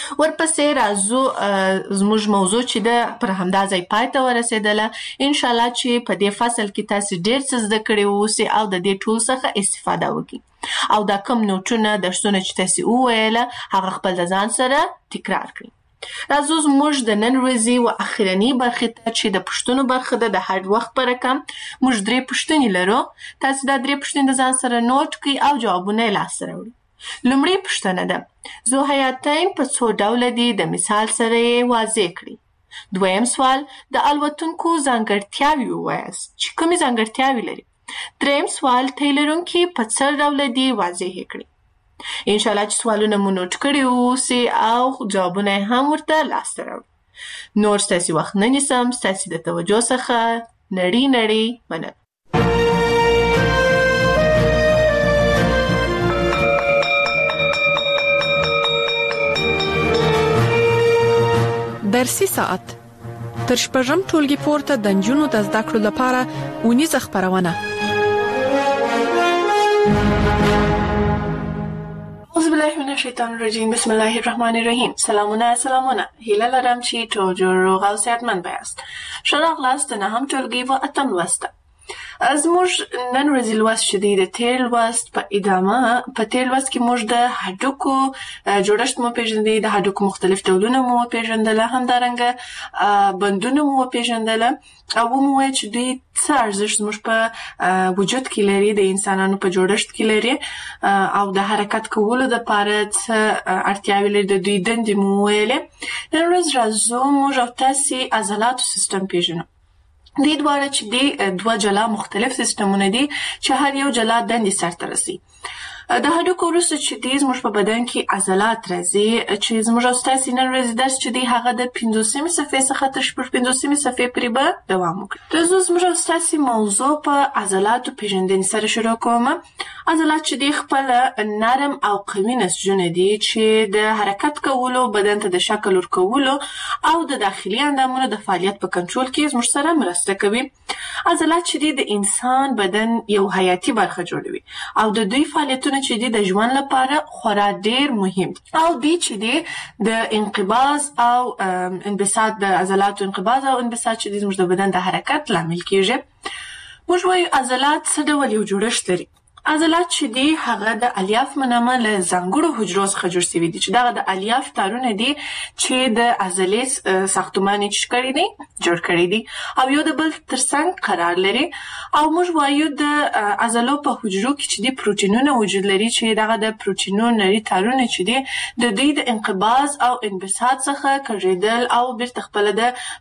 ورپسې راځو زموږ موضوع چې د پر همدا ځای پای ته ورسېدله. ان شاء الله چې په دې فصل کې تاسو ډېر څه زده کړي اوسئ او د دې ټول څخه استفاده وکړئ او دا کوم نوټونه درسونه چې تاسو وویله هغه خپل د ځان سره تکرار کړئ. راځو زموږ د نن ورځې و اخرنی برخه ته چې د پښتنو برخه ده. د هر وخت پر کم موږ درې پښتنې لرو. تاسو دا درې پښتنې د ځان سره نوٹ کړئ او جوابونه یې لاسته راوړئ. لومړی پوښتنه ده، ذوحیاتین په څو ډوله دي؟ د مثال سره یې واضح کړئ. دویم سوال، د الوتونکو ځانګړتیاوې ووایاست چې کومې ځانګړتیاوې لري. دریم سوال، تیلرونکي په څو ډوله دي؟ واضح یې کړئ. ان شاء الله چې سوالونه مو نوٹ کړي اوسئ او جوابونه یې هم ورته لاسته راوړئ. نور ستاسې وخت نه نیسم، ستاسې د توجه څخه نړۍ نړۍ مننه. درسي ساعت تر شپږم ټولګي پورته د نجونو د زده کړو لپاره ونیزه خبرونه. اعوذ بالله من الشیطان الرجیم، بسم الله الرحمن الرحیم. سلامونه سلامونه، هیله لرم چې ټول جوړ روغ او صحتمند یاست. ښه راغلاست د نهم ټولګي و اتم لوست ته. زموږ نن ورځې لوست چې دی د تیر لوست په ادامه. په تیر لوست کې موږ د هډوکو جوړښت مو پیژندل، د هډوکو مختلف ډولونه مو پیژندل، همدارنګه بندونه مو پیژندل او مو وایي چې دوی څه ارزښت زموږ په وجود کې لري، د انسانانو په جوړښت کې لري او د حرکت کولو لپاره څه اړتیاوې لري، د دوی دندې مو ویلې. نن ورځ راځو موږ او تاسې عضلاتو سیستم پیژنو. دې دواړه چې دي دوه جلا مختلف سیستمونه دي چې هر یو جلا دندې سرته رسي. د هډوکو وروسته چې دی زموږ په بدن کې عضلات راځي چې زموږ او ستاسې نن ورځې درس چې دی هغه د پنځوسمې صفحې څخه تر شپږ پنځوسمې صفحې پورې به دوام وکړي. راځو زموږ او ستاسې موضوع په عضلاتو پیژندنې سره شروع کوم. عضلات چې دی خپل نرم او قوي نسجونه دي چې د حرکت کولو، بدن ته د شکل ورکولو او د داخلي اندامونو د فعالیت په کنټرول کې زموږ سره مرسته کوي. عضلات چې دی د انسان بدن یو حیاتي برخه جوړوي او د دوی فعالیتونه چې دی د ژوند لپاره خورا ډیر مهم دي او دی چې دی د انقباض او انبساط، د عضلاتو انقباض او انبساط چې دی زموږ د بدن د حرکت لامل کیږي. موږ وایو عضلات څه ډول یو جوړښت لري. عضلات چې دی هغه د الیاف په نامه له ځانګړو حجرو څخه جوړ شوي دي چې دغه د الیاف تارونه دي چې د عضلې ساختمان یې څه کړی دی، جوړ کړی دی او یو د بل ترڅنګ قرار لري. او موږ وایو د عضلو په حجرو کې چې دی پروتینونه وجود لري چې دغه د پروتینونو نري تارونه چې دی د دوی د انقباض او انبساط څخه کړېدل او بیرته خپله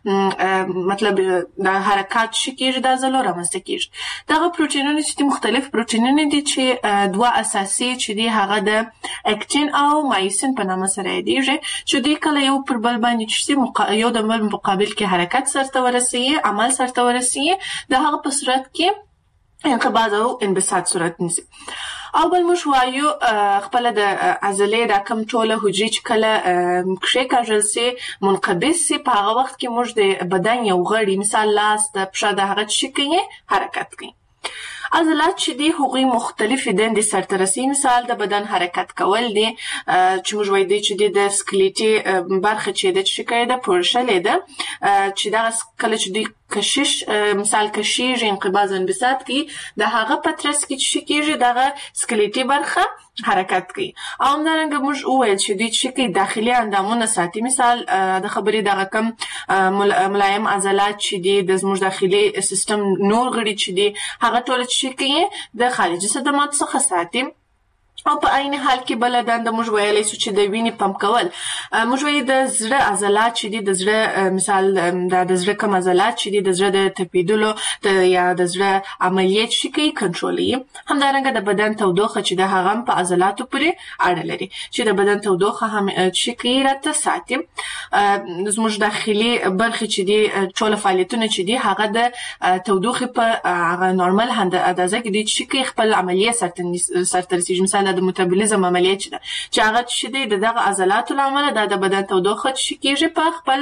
د مطلب د حرکات چې کېږي د عضلو رامنځته کېږي. دغه پروتینونه چې دی مختلف پروتینونه دي چې دوه اساسي چې دی هغه د اکتین او مایسین په نامه سره یادیږي چې دوی کله یو پر بل باندې چې یو د بل مقابل کې حرکت سرته ورسوي، عمل سرته ورسوي، د هغه په صورت کې انقباض او انبساط صورت نیسي. او بل موږ وایو خپل د عضلې د کم ټوله حجرې چې کله کښې کاږل سي منقبض سي په هغه وخت کې موږ د بدن یو غړي مثال لاس د پښه د هغه څه کوي حرکت کوي. عضلات چې دي هغوی مختلفې دندې سرته رسوي. مثال د بدن حرکت کول دي چې موږ وایو دی چې د سکلیټي برخه چې د څه کوي د پورشلې ده چې دغه کله چې دوی کشش مثال کشیږي انقباض انبساط کی د هغه پترس کې چې کېږي دغه سکلیټي برخه حرکت کوي. او همدارنګه موږ وویل چې دوی چې کوي داخلي اندامونه ساتي. مثال د خبرې دغه کم ملایم عضلات چې دي د زموږ داخلي سیستم نور غړي چې دي هغه ټول چې کوي د خارجي صدمات څخه ساتي. او په عین حال کې بل دنده موږ ویلای شو چې د وینې پمپ کول. موږ وایو د زړه عضلات چې دي د زړه مثال د زړه کوم عضلات چې دي د زړه د تپیدلو یا د زړه عملیات چې کوي کنټرولوي. همدارنګه د بدن تودوخه چې د هغه په عضلاتو پورې اړه لري چې د بدن تودوخه هم چې کوي راته ساتي. زموږ داخلي برخې چې دي ټول فعالیتونه چې دي هغه د تودوخه په هغه نورمال اندازه کې دي چې کوي خپل عملیه سرته رسیږي. مثال د ميتابولیزم عملیه چې ده چې هغه چې دی د دغه عضلاتو لامل د بدن تودوخه چې کېږي په خپل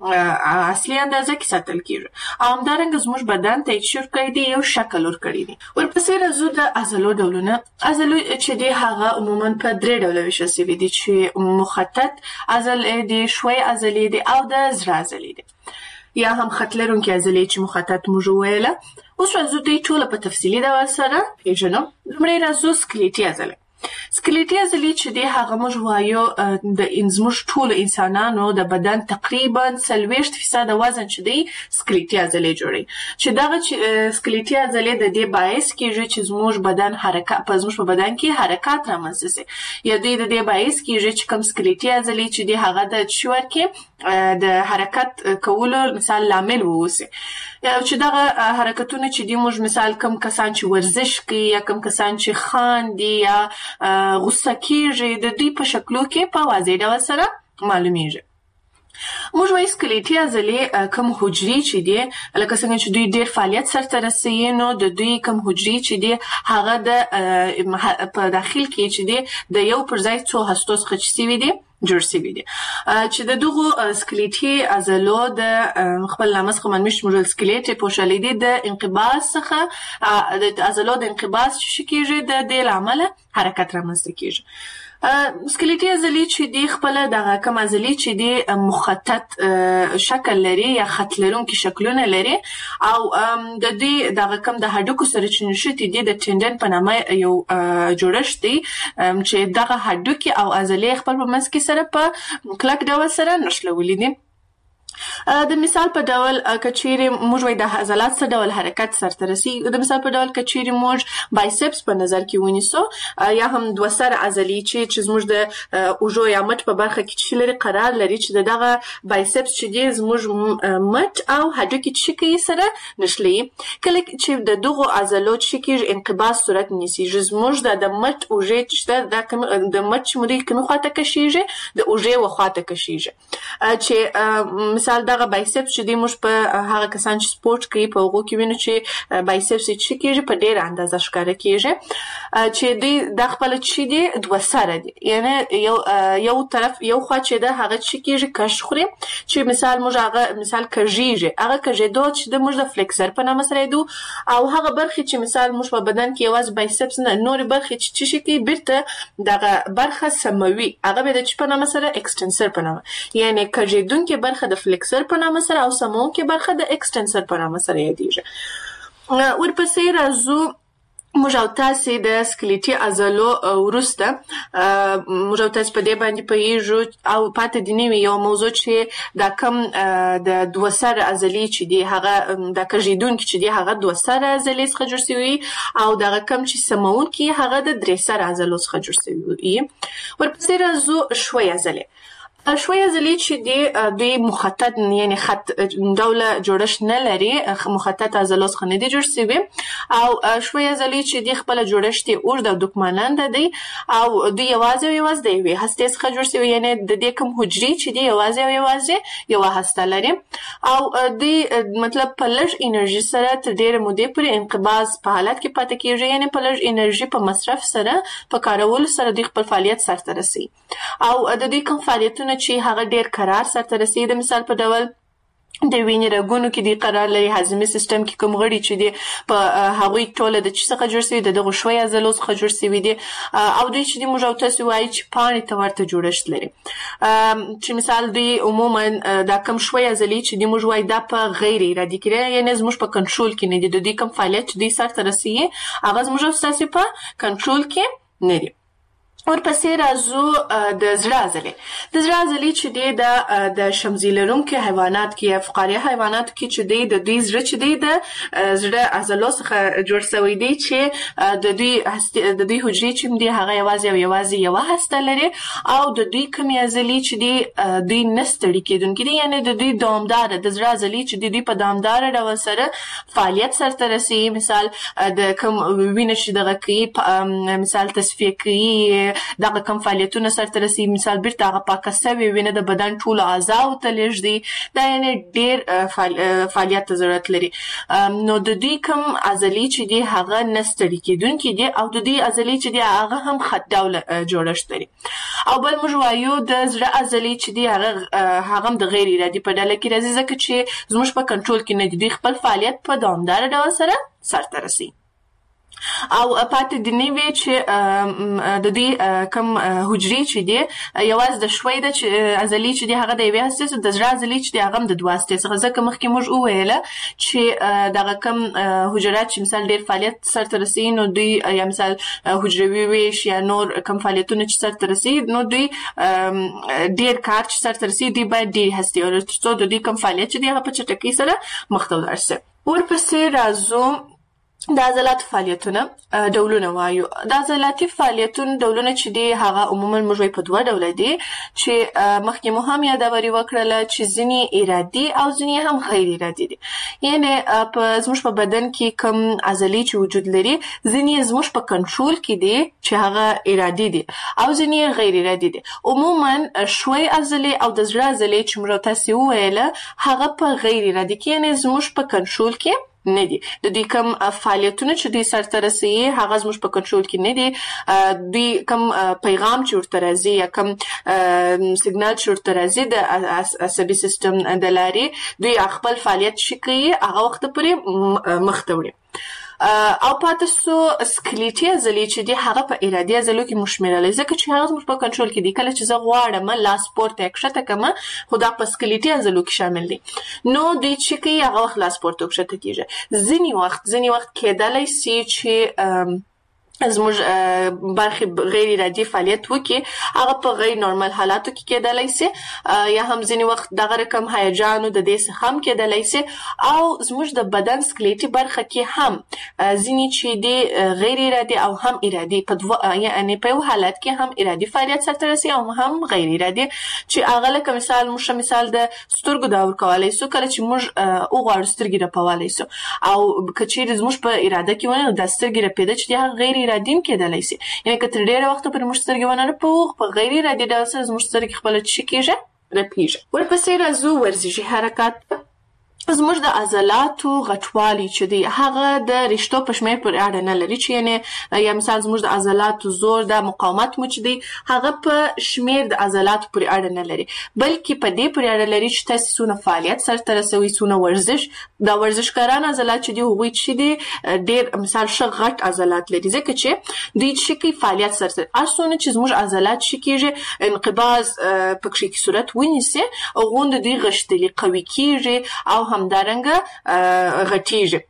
اصلي اندازه کې ساتل کېږي. او همدارنګه زموږ بدن ته چې ورکړی دی یو شکل ورکړی دی. ورپسې راځو د عضلو ډولونه. عضلو چې دی هغه عموما په درې ډوله ویشل شوي دي چې مخطط عضلې دي، ښوی عضلې دي او د زړه عضلې دي یا هم خط لرونکي عضلې چې مخطط موږ وویله. اوس راځو دوی ټوله په تفصیلي ډول سره پېژنو. لومړی راځو سکلیټي عضلې. سکلیټي عضلې چې دی هغه موږ وایو د زموږ ټولو انسانانو د بدن تقریبا څلوېښت فیصده وزن چې دی سکلیټي عضلې جوړوي. چې دغه سکلیټي عضلې د دې باعث کېږي چې زموږ بدن حرکت په زموږ په بدن کې حرکات رامنځته سي. یا دوی د دې باعث کېږي چې کوم سکلیټي عضلې چې دی هغه د شور کې د حرکت کولو مثال لامل ووسی. یا چې دغه حرکتونه چې دی موږ مثال کوم کسان چې ورزش کوي یا کوم کسان چې خاندي یا غوسه کېږي د دوی په شکلو کې په واضح ډول سره معلومیږي. موږ وایو سکلیټي عضلې کوم حجرې چې دي لکه څنګه چې دوی ډېر فعالیت سرته رسوي نو د دوی کوم حجرې چې دي هغه د په داخل کې چې دي د یو پر ځای څو هستو څخه چې سوي دي جوړ شوي دي. چې د دغو سکلیټي عضلو د خپل نامه څخه معلومیږي چې موږ سکلیټ پوښلې دي د انقباض څخه د عضلو د انقباض چې کېږي د دې له امله حرکت رامنځته کېږي. سکلیټي عضلې چې دي خپل دغه کوم عضلې چې دي مخطط شکل لري یا خط لرونکي شکلونه لري او د دې دغه کوم د هډوکو سره چې نښتي دي د ټینډن په نامه یو جوړښت دی چې دغه هډوکي او عضلې خپل په منځ کې سره په کلک ډول سره نښلولي دي. د مثال په ډول کچېرې موږ وایو د عضلات څه ډول حرکت سرته رسیږي. د مثال په ډول کچېرې موږ بایسپس په نظر کې ونیسو یا هم دوه سره عضلې چې چې زموږ د اوږو یا مټ په برخه کې چې لري قرار لري چې دغه بایسپس چې دی زموږ مټ او هډوکي چې کوي سره نښلي. کله چې د دغو عضلو چې کېږي انقباض صورت نیسي زموږ د مټ اوږې چې د د مټ چې مودې کومې خواته کشیږي د اوږې وخواته کشیږي. چې مثال دغه بایسپس چې دی موږ په هغه کسان چې سپورت کوي په هغو کې وینو چې بایسپس چې کېږي په ډېره اندازه ښکاره کېږي چې دوی دا خپله چې دی دوه سره دي یعنې یو یو طرف یو خوا چې ده هغه چې کېږي کش خوري چې مثال موږ هغه مثال کږېږي هغه کږېدو چې د موږ د فلیکسر په نامه سره یادو او هغه برخې چې مثال موږ په بدن کې یوازې بایسپس نه نورې برخې چې چې کوي بیرته دغه برخه سموي هغه به د چې په نامه سره اکسټنسر په نامه یعنې کږېدونکې برخه د فلیکسر په نامه سره او سمونکې برخه د اکسټنسر په نامه سره یادېږي. ورپسې راځو موږ او تاسې د سکلیټي عضلو وروسته موږ او تاسې په دې باندې پوهېږو او پاتې دې نه وي یو موضوع چې دا کوم د دوه سره عضلې چې دي هغه دا کږېدونکي چې دي هغه دوه سره عضلې څخه جوړ شوي او دغه کوم چې سمونکي هغه د درې سره عضلو څخه جوړ شوي. ورپسې راځو ښوی عضلې. شوی عضلې چې دی دوی مخطط یعنی خط ډوله جوړښت نه لري، مخطط عضلو څخه نه دي جوړ شوي، او شوی عضلې چې دی خپل جوړښت یې اوږد او دکمانند دی او دوی یوازې او یوازې د یوې هستې څخه جوړ شوي، یعنی د دې کوم حجرې چې دی یوازې او یوازې یوه هسته لري او دوی مطلب په لږ انرژي سره تر ډېرې مودې پورې انقباض په حالت کې پاتې کېږي، یعنی په لږ انرژي په مصرف سره په کارولو سره دوی خپل فعالیت سرته رسوي او د دوی کوم فعالیتونه چې هغه ډېر قرار سرته رسوي، د مثال په ډول د وینې رګونو کې دی قرار لري، هضمي سیستم کې کوم غړي چې دی په هغوی ټوله د چی څخه جوړ شوي، د دغو شوی عضلو څخه جوړ شوي دي او دوی چې دی موږ او تاسو وایي چې پاڼې ته ورته جوړښت لري، چې مثال دوی عموما دا کوم شوی عضلې چې دی موږ وایي دا په غیر ارادي کې یعنی زموږ په کنټرول کې نه دي، د دوی کوم فعالیت چې دی سرته رسوي هغه زموږ او تاسو په کنټرول کې نه دي. ورپسې راځو د زړه عضلې. د زړه عضلې چې دی د شمزي لرونکي حیوانات کې یا فقاریه حیواناتو کې چې دی د دوی زړه چې دی د زړه عضلو څخه جوړ شوی دی چې د دوی د دوی حجرې چې دی هغه یوازې او یوازې یوه هسته لري او د دوی کومې عضلې چې دی دوی نه ستړي کېدونکي دي، یعنې د دوی دوامداره د زړه عضلې چې دی دوی په دوامداره ډول سره فعالیت سرته رسوي، مثال د کوم وینه چې دغه کوي مثال تصفیه کوي دغه کوم فعالیتونه سرته رسوي، مثال بیرته هغه پاکه سوې وینه د بدن ټولو اعضاو ته لیږدي، دا یعنې ډېر فعالیت ته ضرورت لري. نو د دوی کوم عضلې چې دي هغه نه ستړي کېدونکي دي او د دوی عضلې چې دي هغه هم خط ډوله جوړښت لري. او بل موږ وایو د زړه عضلې چې دي هغه هغه هم د غیر ارادي په ډله کې راځي، ځکه چې زموږ په کنټرول کې نه دي، دوی خپل فعالیت په دوامداره ډول سره سرته رسوي. او پاتې د نوې چې د دې کوم حجرې چې دي یوازې د شوی د عضلې چې دي هغه د یوې هستې د زړه عضلې چې دي هغه هم د دوه هستې څخه، ځکه مخکې موږ وویله چې دغه کوم حجرات چې مثال ډېر فعالیت سرته رسوي نو دوی یا مثال حجروي ویش یا نور کوم فعالیتونه چې سرته رسوي نو دوی ډېر کار چې سرته رسوي دوی باید ډېرې هستې ولري تر څو د دوی کوم فعالیت چې دي هغه په چټکۍ سره مخته ولاړ شي. ورپسې راځو د عضلاتو فعالیتونه ډولونه وایو. د عضلاتي فعالیتونو ډولونه چې دي هغه عموما موږ په دوه ډوله دي چې مخکې مو هم یادوري وکړله چې ځینې ارادي او ځینې هم غیر ارادي دي، یعنې په زموږ په بدن کې کوم عضلې چې وجود لري ځینې زموږ په کنټرول کې دي چې هغه ارادي دي او ځینې غیر ارادي دي. عموما شوی عضلې او د زړه عضلې چې موږ تاسو وویله هغه په غیر ارادي کې یعنې زموږ په کنټرول کې نه دي، د دوی کوم فعالیتونه چې دوی سرته رسوي هغه زموږ په کنټرول کې نه دي، دوی کوم پیغام چې ورته راځي یا کوم سیګنال چې ورته راځي د عصبي سیستم د لارې دوی خپل فعالیت شي کوي هغه وخت پورې مخته وړي. او پاتې سو سکلیټي عضلې چې دي هغه په ارادي عضلو کې مشمېرلی، ځکه چې هغه زموږ په کنټرول کې دي. کله چې زه غواړم لاس پورته کښته کړم خو دا په سکلیټي عضلو کې شامل دي نو دوی چې کوي هغه وخت لاس پورته کښته کېږي. ځینې وخت ځینې وخت کېدلی سي چې زموږ برخې غیر ارادي فعالیت وکړي هغه په غیر نورمال حالاتو کې کېدلی سي یا هم ځینې وخت دغه رقم هیجانو د دې څخه هم کېدلی سي او زموږ د بدن سکلیټي برخه کې هم ځینې چې دي غیر ارادي او هم ارادي په دوه یعنې په یو حالت کې هم ارادي فعالیت سرته رسوي او هم غیر ارادي، چې هغه لکه مثال موږ مثال د سترګو دا ورکولی سو کله چې موږ وغواړو سترګې رپولی سو او که چیرې زموږ په اراده کې ونه دا سترګې رپېده چې هغه غیر ارادي کېدلی سي، یعنې که تر ډېره وخته پورې موږ سترګې ونه رپوو په غیر ارادي ډول سره زموږ سترګې خپله څه کېږي رپېږي. ورپسې راځو ورزشي حرکات. زموږ د عضلاتو غټوالی چې دی هغه د رشتو په شمېر پورې اړه نه لري، چې یعنې یا مثال زموږ د عضلاتو زور د مقاومت مو چې دی هغه په شمېر د عضلاتو پورې اړه نه لري، بلکې په دې پورې اړه لري چې تاسو څونه فعالیت سرته رسوي، څونه ورزش. دا ورزشکاران عضلات چې دي هغوی چې دي ډېر مثال ښه غټ عضلات لري، ځکه چې دوی چې کوي فعالیت سرته هر څونه چې زموږ عضلات چې کېږي انقباض پکښې کې صورت ونیسي هغومره دوی غښتلي قوي کېږي او همدارنګه غټیږي.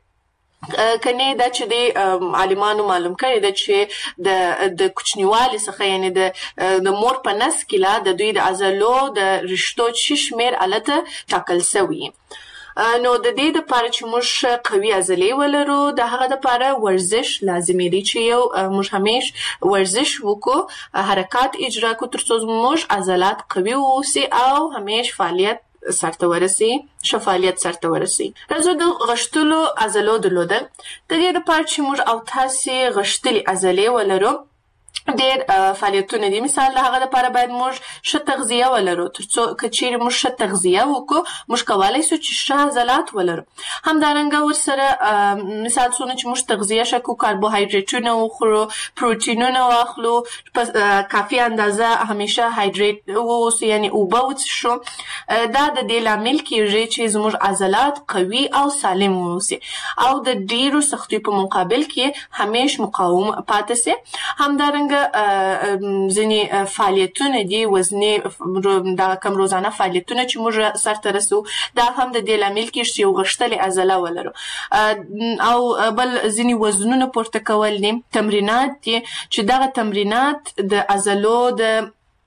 کنه دا چې د عالمانو معلوم کړي دا چې د د کوچنیوالي څخه یعنی د د مور په نس کې لا د دوی د عضلو د رشتو شمیر الته ټاکل شوی. نو د دې لپاره چې موږ قوي عضلې ولرو د هغه لپاره ورزش لازمي دی چې یو موږ همیش ورزش وکړو حرکات اجرا کړو ترڅو موږ عضلات قوي واوسي او همیش فعالیت سرته ورسي شفالیت سرته ورسي. راځو د غښتلو عضلو درلودل د دې لپاره چې موږ او تاسې غښتلې عضلې ولرو ډېر فعالیتونه دي. مثال د هغه لپاره باید موږ ښه تغذیه ولرو ترڅو که چیرې موږ ښه تغذیه وکړو موږ کولی شو چې ښه عضلات ولرو. همدارنګه ورسره مثال څونه چې موږ تغذیه ښه کړو کاربوهایډریټونه وخورو پروټینونه واخلو په کافي اندازه همیشه هایډریټ واوسو یعنې اوبه وڅښو دا د دې لامل کیږي چې زموږ عضلات قوي او سالم واوسي او د ډېرو سختیو په مقابل کې همیش مقاوم پاتې سي. همدارنګه ځینې فعالیتونه دي وزني دا کم روزانه فعالیتونه چې موږ سرته رسو دا هم د دې لامل کېږي چې یو غښتلې عضله ولرو. او بل ځینې وزنونه پورته کول دي تمرینات دي چې دغه تمرینات د عضلو د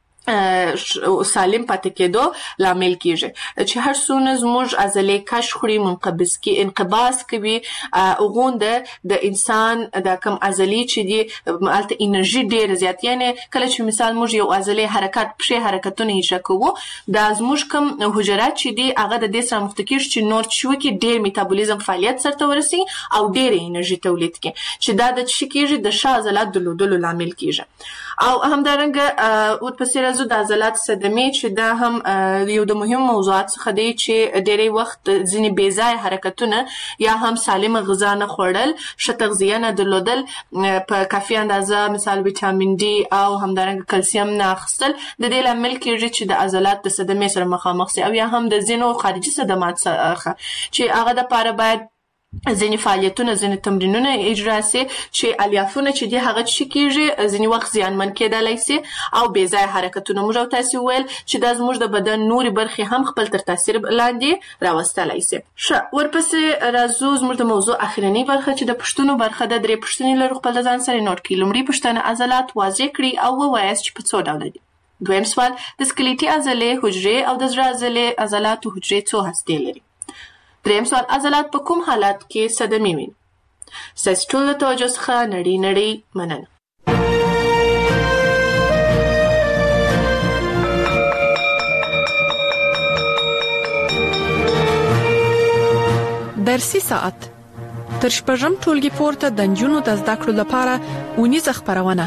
سالم پاتې کېدو لامل کېږي چې هر څونه زموږ عضلې کش خوري منقبض کې انقباض کوي اغونده د انسان د کم عضلې چې دي الته انرژي ډېره زیات یعنې کله چې مثال موږ یو عضلې حرکت پښې حرکتونه اجرا کوو دا زموږ کم حجرات چې دي هغه د دې سره مخته کېږي چې نور شو کې ډېر میتابولیزم فعالیت سرته ورسي او ډېره انرژي تولید کړي چې دا د څه کېږي د ښه عضلات درلودلو لامل کېږي. او همدارنګه ورپسې راځو د عضلات صدمې چې دا هم یو د مهم موضوعات څخه دی چې ډېری وخت ځینې بې ځایه حرکتونه یا هم سالمه غذا نه خوړل ښه تغذیه نه درلودل په کافي اندازه مثال ویټامین ډي او همدارنګه کلسیم نه اخیستل د دې لامل کېږي چې د عضلات د صدمې سره مخامخ سي او یا هم د ځینو خارجي صدمات څخه چې هغه دپاره باید ځینې فعالیتونه ځینې تمرینونه اجرا سي چې الیافونه چې دي هغه څه کېږي ځینې وخت زیانمن کېدلی سي او بې ځایه حرکتونه موږ او تاسې وویل چې دا زموږ د بدن نورې برخې هم خپل تر تاثیر لاندې راوستلی سي. ښه ورپسې راځو زموږ د موضوع اخرنۍ برخه چې د پوښتنو برخه ده. درې پوښتنې لرو خپل د ځان سره نوټ کړئ. لومړۍ پوښتنه عضلات واضح کړئ او ووایاست چې په څو ډوله دي. دویم سوال د سکلیټي عضلې حجرې او د زړه عضلې عضلاتو حجرې څو هستې لري. دریم سوال عضلات په کوم حالت کې صدمې ویني. ستاسو ټول د توجه څخه نړۍ نړۍ مننه. درسي ساعت تر شپږم ټولګي پورته د نجونو د زده کړو لپاره اونیزه خپرونه.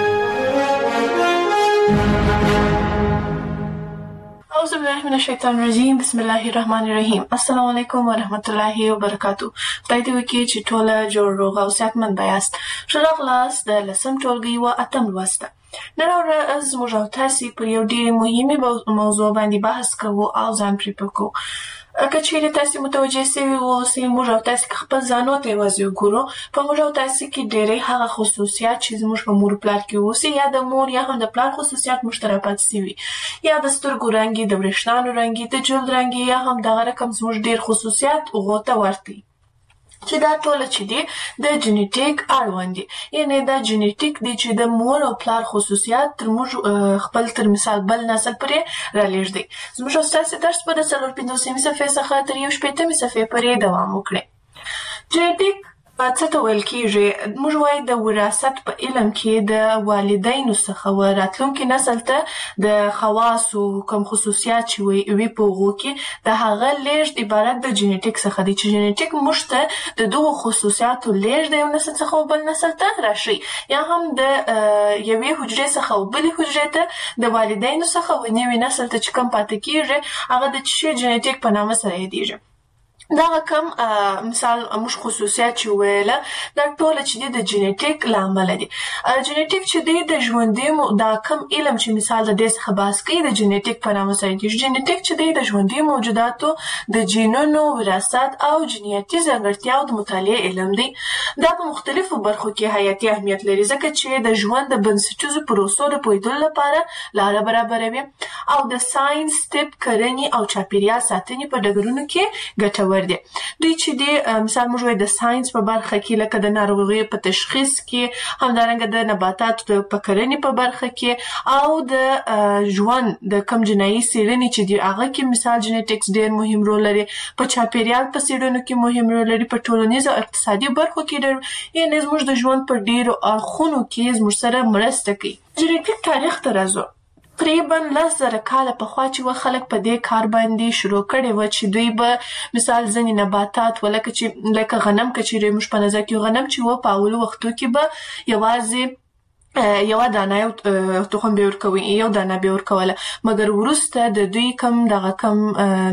أعوذ بالله من الشیطان الرجیم بسم الله الرحمن الرحیم. السلام علیکم ورحمت الله وبرکاتو. خدای دې وکړي چې ټوله جوړ روغ او صحتمند یاست. ښه راغلاست د لسم ټولګي و اتم لوست. نن ورځ موږ او تاسې پر یو ډېرې مهمې موضوع باندې بحث کوو او ځان پرې پوه کوو. که چیرې تاسې متوجه سوي واوسئ موږ او تاسې خپل ځانو ته یوازې وګورو په موږ او تاسې کې ډېری هغه خصوصیات چې زموږ په مور پلار کې اوسي یا د مور یا هم د پلار خصوصیات موږ ته راپاتې سوي یا د سترګو رنګ د وریښتانو رنګ د جلد رنګ یا هم دغه رقم زموږ ډېر خصوصیات هغو ته ورته چې دا ټوله چې دي د جنیټیک اړوند دي یعنې دا جنیټیک دی چې د مور او پلار خصوصیات تر موږ خپل تر مثال بل نسل پورې رالېږدي. زموږ او ستاسې درس به د څلور پنځوسمې صفحې څخه تر یو شپېتمې صفحې پورې دوام وکړي. جنیټیک څه ته ویل کېږي؟ موږ وایو د وراثت په علم کې د والدینو څخه و راتلونکي نسل ته د خواصو کوم خصوصیات چې وي په هغو کې د هغه لیږد عبارت د جنیټیک څخه دی چې جنیټیک موږ ته د دغو خصوصیاتو لیږد د یو نسل څخه بل نسل ته راشي یا هم د یوې حجرې څخه بلې حجرې ته د والدینو څخه و نوي نسل ته چې کوم پاتې کېږي هغه د څه جنیټیک په نامه سره یادېږي. دا کم مثال موږ خصوصیات چې ویله دا ټوله چې دي د جنیټیک له امله دي. جنیټیک چې دی د ژوندي دا کم علم چې مثال د دې څخه بحث کوي د جنیټیک په نامه سره یادېږي. جنیټیک چې دی د ژوندي موجوداتو د جینونو وراثت او جنیاتي ځانګړتیاو د مطالعې علم دی. دا په مختلفو برخو کې حیاتي اهمیت لري ځکه چې د ژوند د بنسټیزو پروسو د پوهیدلو لپاره لاره برابروي او د ساينس طب کرنې او چاپیریال ساتنې په ډګرونو کې ګټور دي. دوی چې د مثال موږ وایو د ساينس په برخه کې لکه د ناروغیو په تشخیص کې، همدارنګه د نباتاتو په کرنې په برخه کې او د ژوند د کم جنایي څېړنې چې دی هغه کې مثال جینیټکس ډېر مهم رول لري، په چاپیریال په څېړنو کې مهم رول لري، په ټولنیز او اقتصادي برخو کې ډېر یعنې زموږ د ژوند په ډېرو اړخونو کې زموږ سره مرسته کوي. جینیټیک تاریخ ته راځو. تقریبا لس زره کاله پخوا چې و خلک په دې کار باندې شروع کړي و چې دوی به مثال ځینې نباتات ولکه چې لکه غنم که چیرې موږ په نظر کې غنم چې و په اولو وختو کې به یوازې یو دانه یو تخم به ورکوي، یو دانه به ورکوله، مګر وروسته د دوی کم دغه کم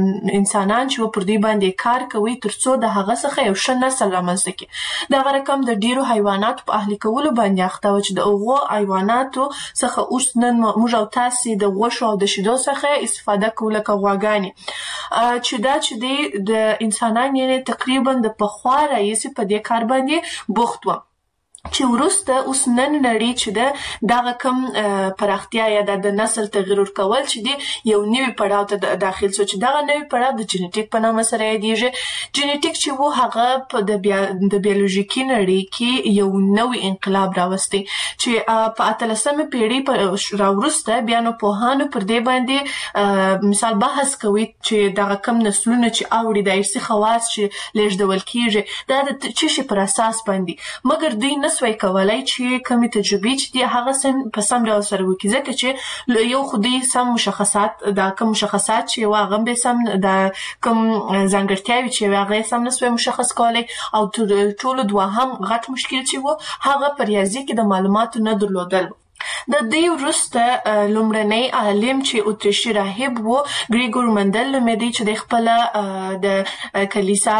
انسانان چې پر دوی باندې کار کوي ترڅو د هغه څخه یو ښه نسل رامنځته کړي. دغه رقم د ډیرو حیواناتو په اهلي کولو باندې اخته و چې د هغو حیواناتو څخه اوس نن موږ او تاسې د غوښو او د شیدو څخه استفاده کوو لکه غواګانې، چې دا چې دی د انسانان یعنې تقریبا د پخوا راهیسې په دې کار باندې بوخت و، چې وروسته اوس نن نړۍ چې ده دغه کم پراختیا یا د نسل تغییر ورکول چې دی یو نوي پړاو ته داخل شو چې دغه نوي پړاو د جینیټیک په نامه سره یادیږي. جینیټیک چې و هغه په د بیا د بیولوژیکي نړۍ کې یو نوی انقلاب راوستی چې په اتلسمه پیړۍ په راوروسته بیا نو پوهانو پر دې باندې مثال بحث کوي چې دغه کم نسلونه چې اوړي د ارثي خواص چې لیږدول کیږي دا د څه شي پر اساس باندې، مګر دوی نسوي کولای چې کومې تجربې چې دي هغه سم په سم ډول سره وکړي ځکه چې یو خو دوی سم مشخصات دا کوم مشخصات چې هغه به سم د کوم ځانګړتیاوې چې هغه سم نسوي مشخص کولای او ټول دوهم غټ مشکل چې و هغه په ریاضي کې د معلوماتو نه درلودل. د دې وروسته لومړنی عالم چې اتریشي راهب و ګریګور مندل نومېده چې د خپله د کلیسا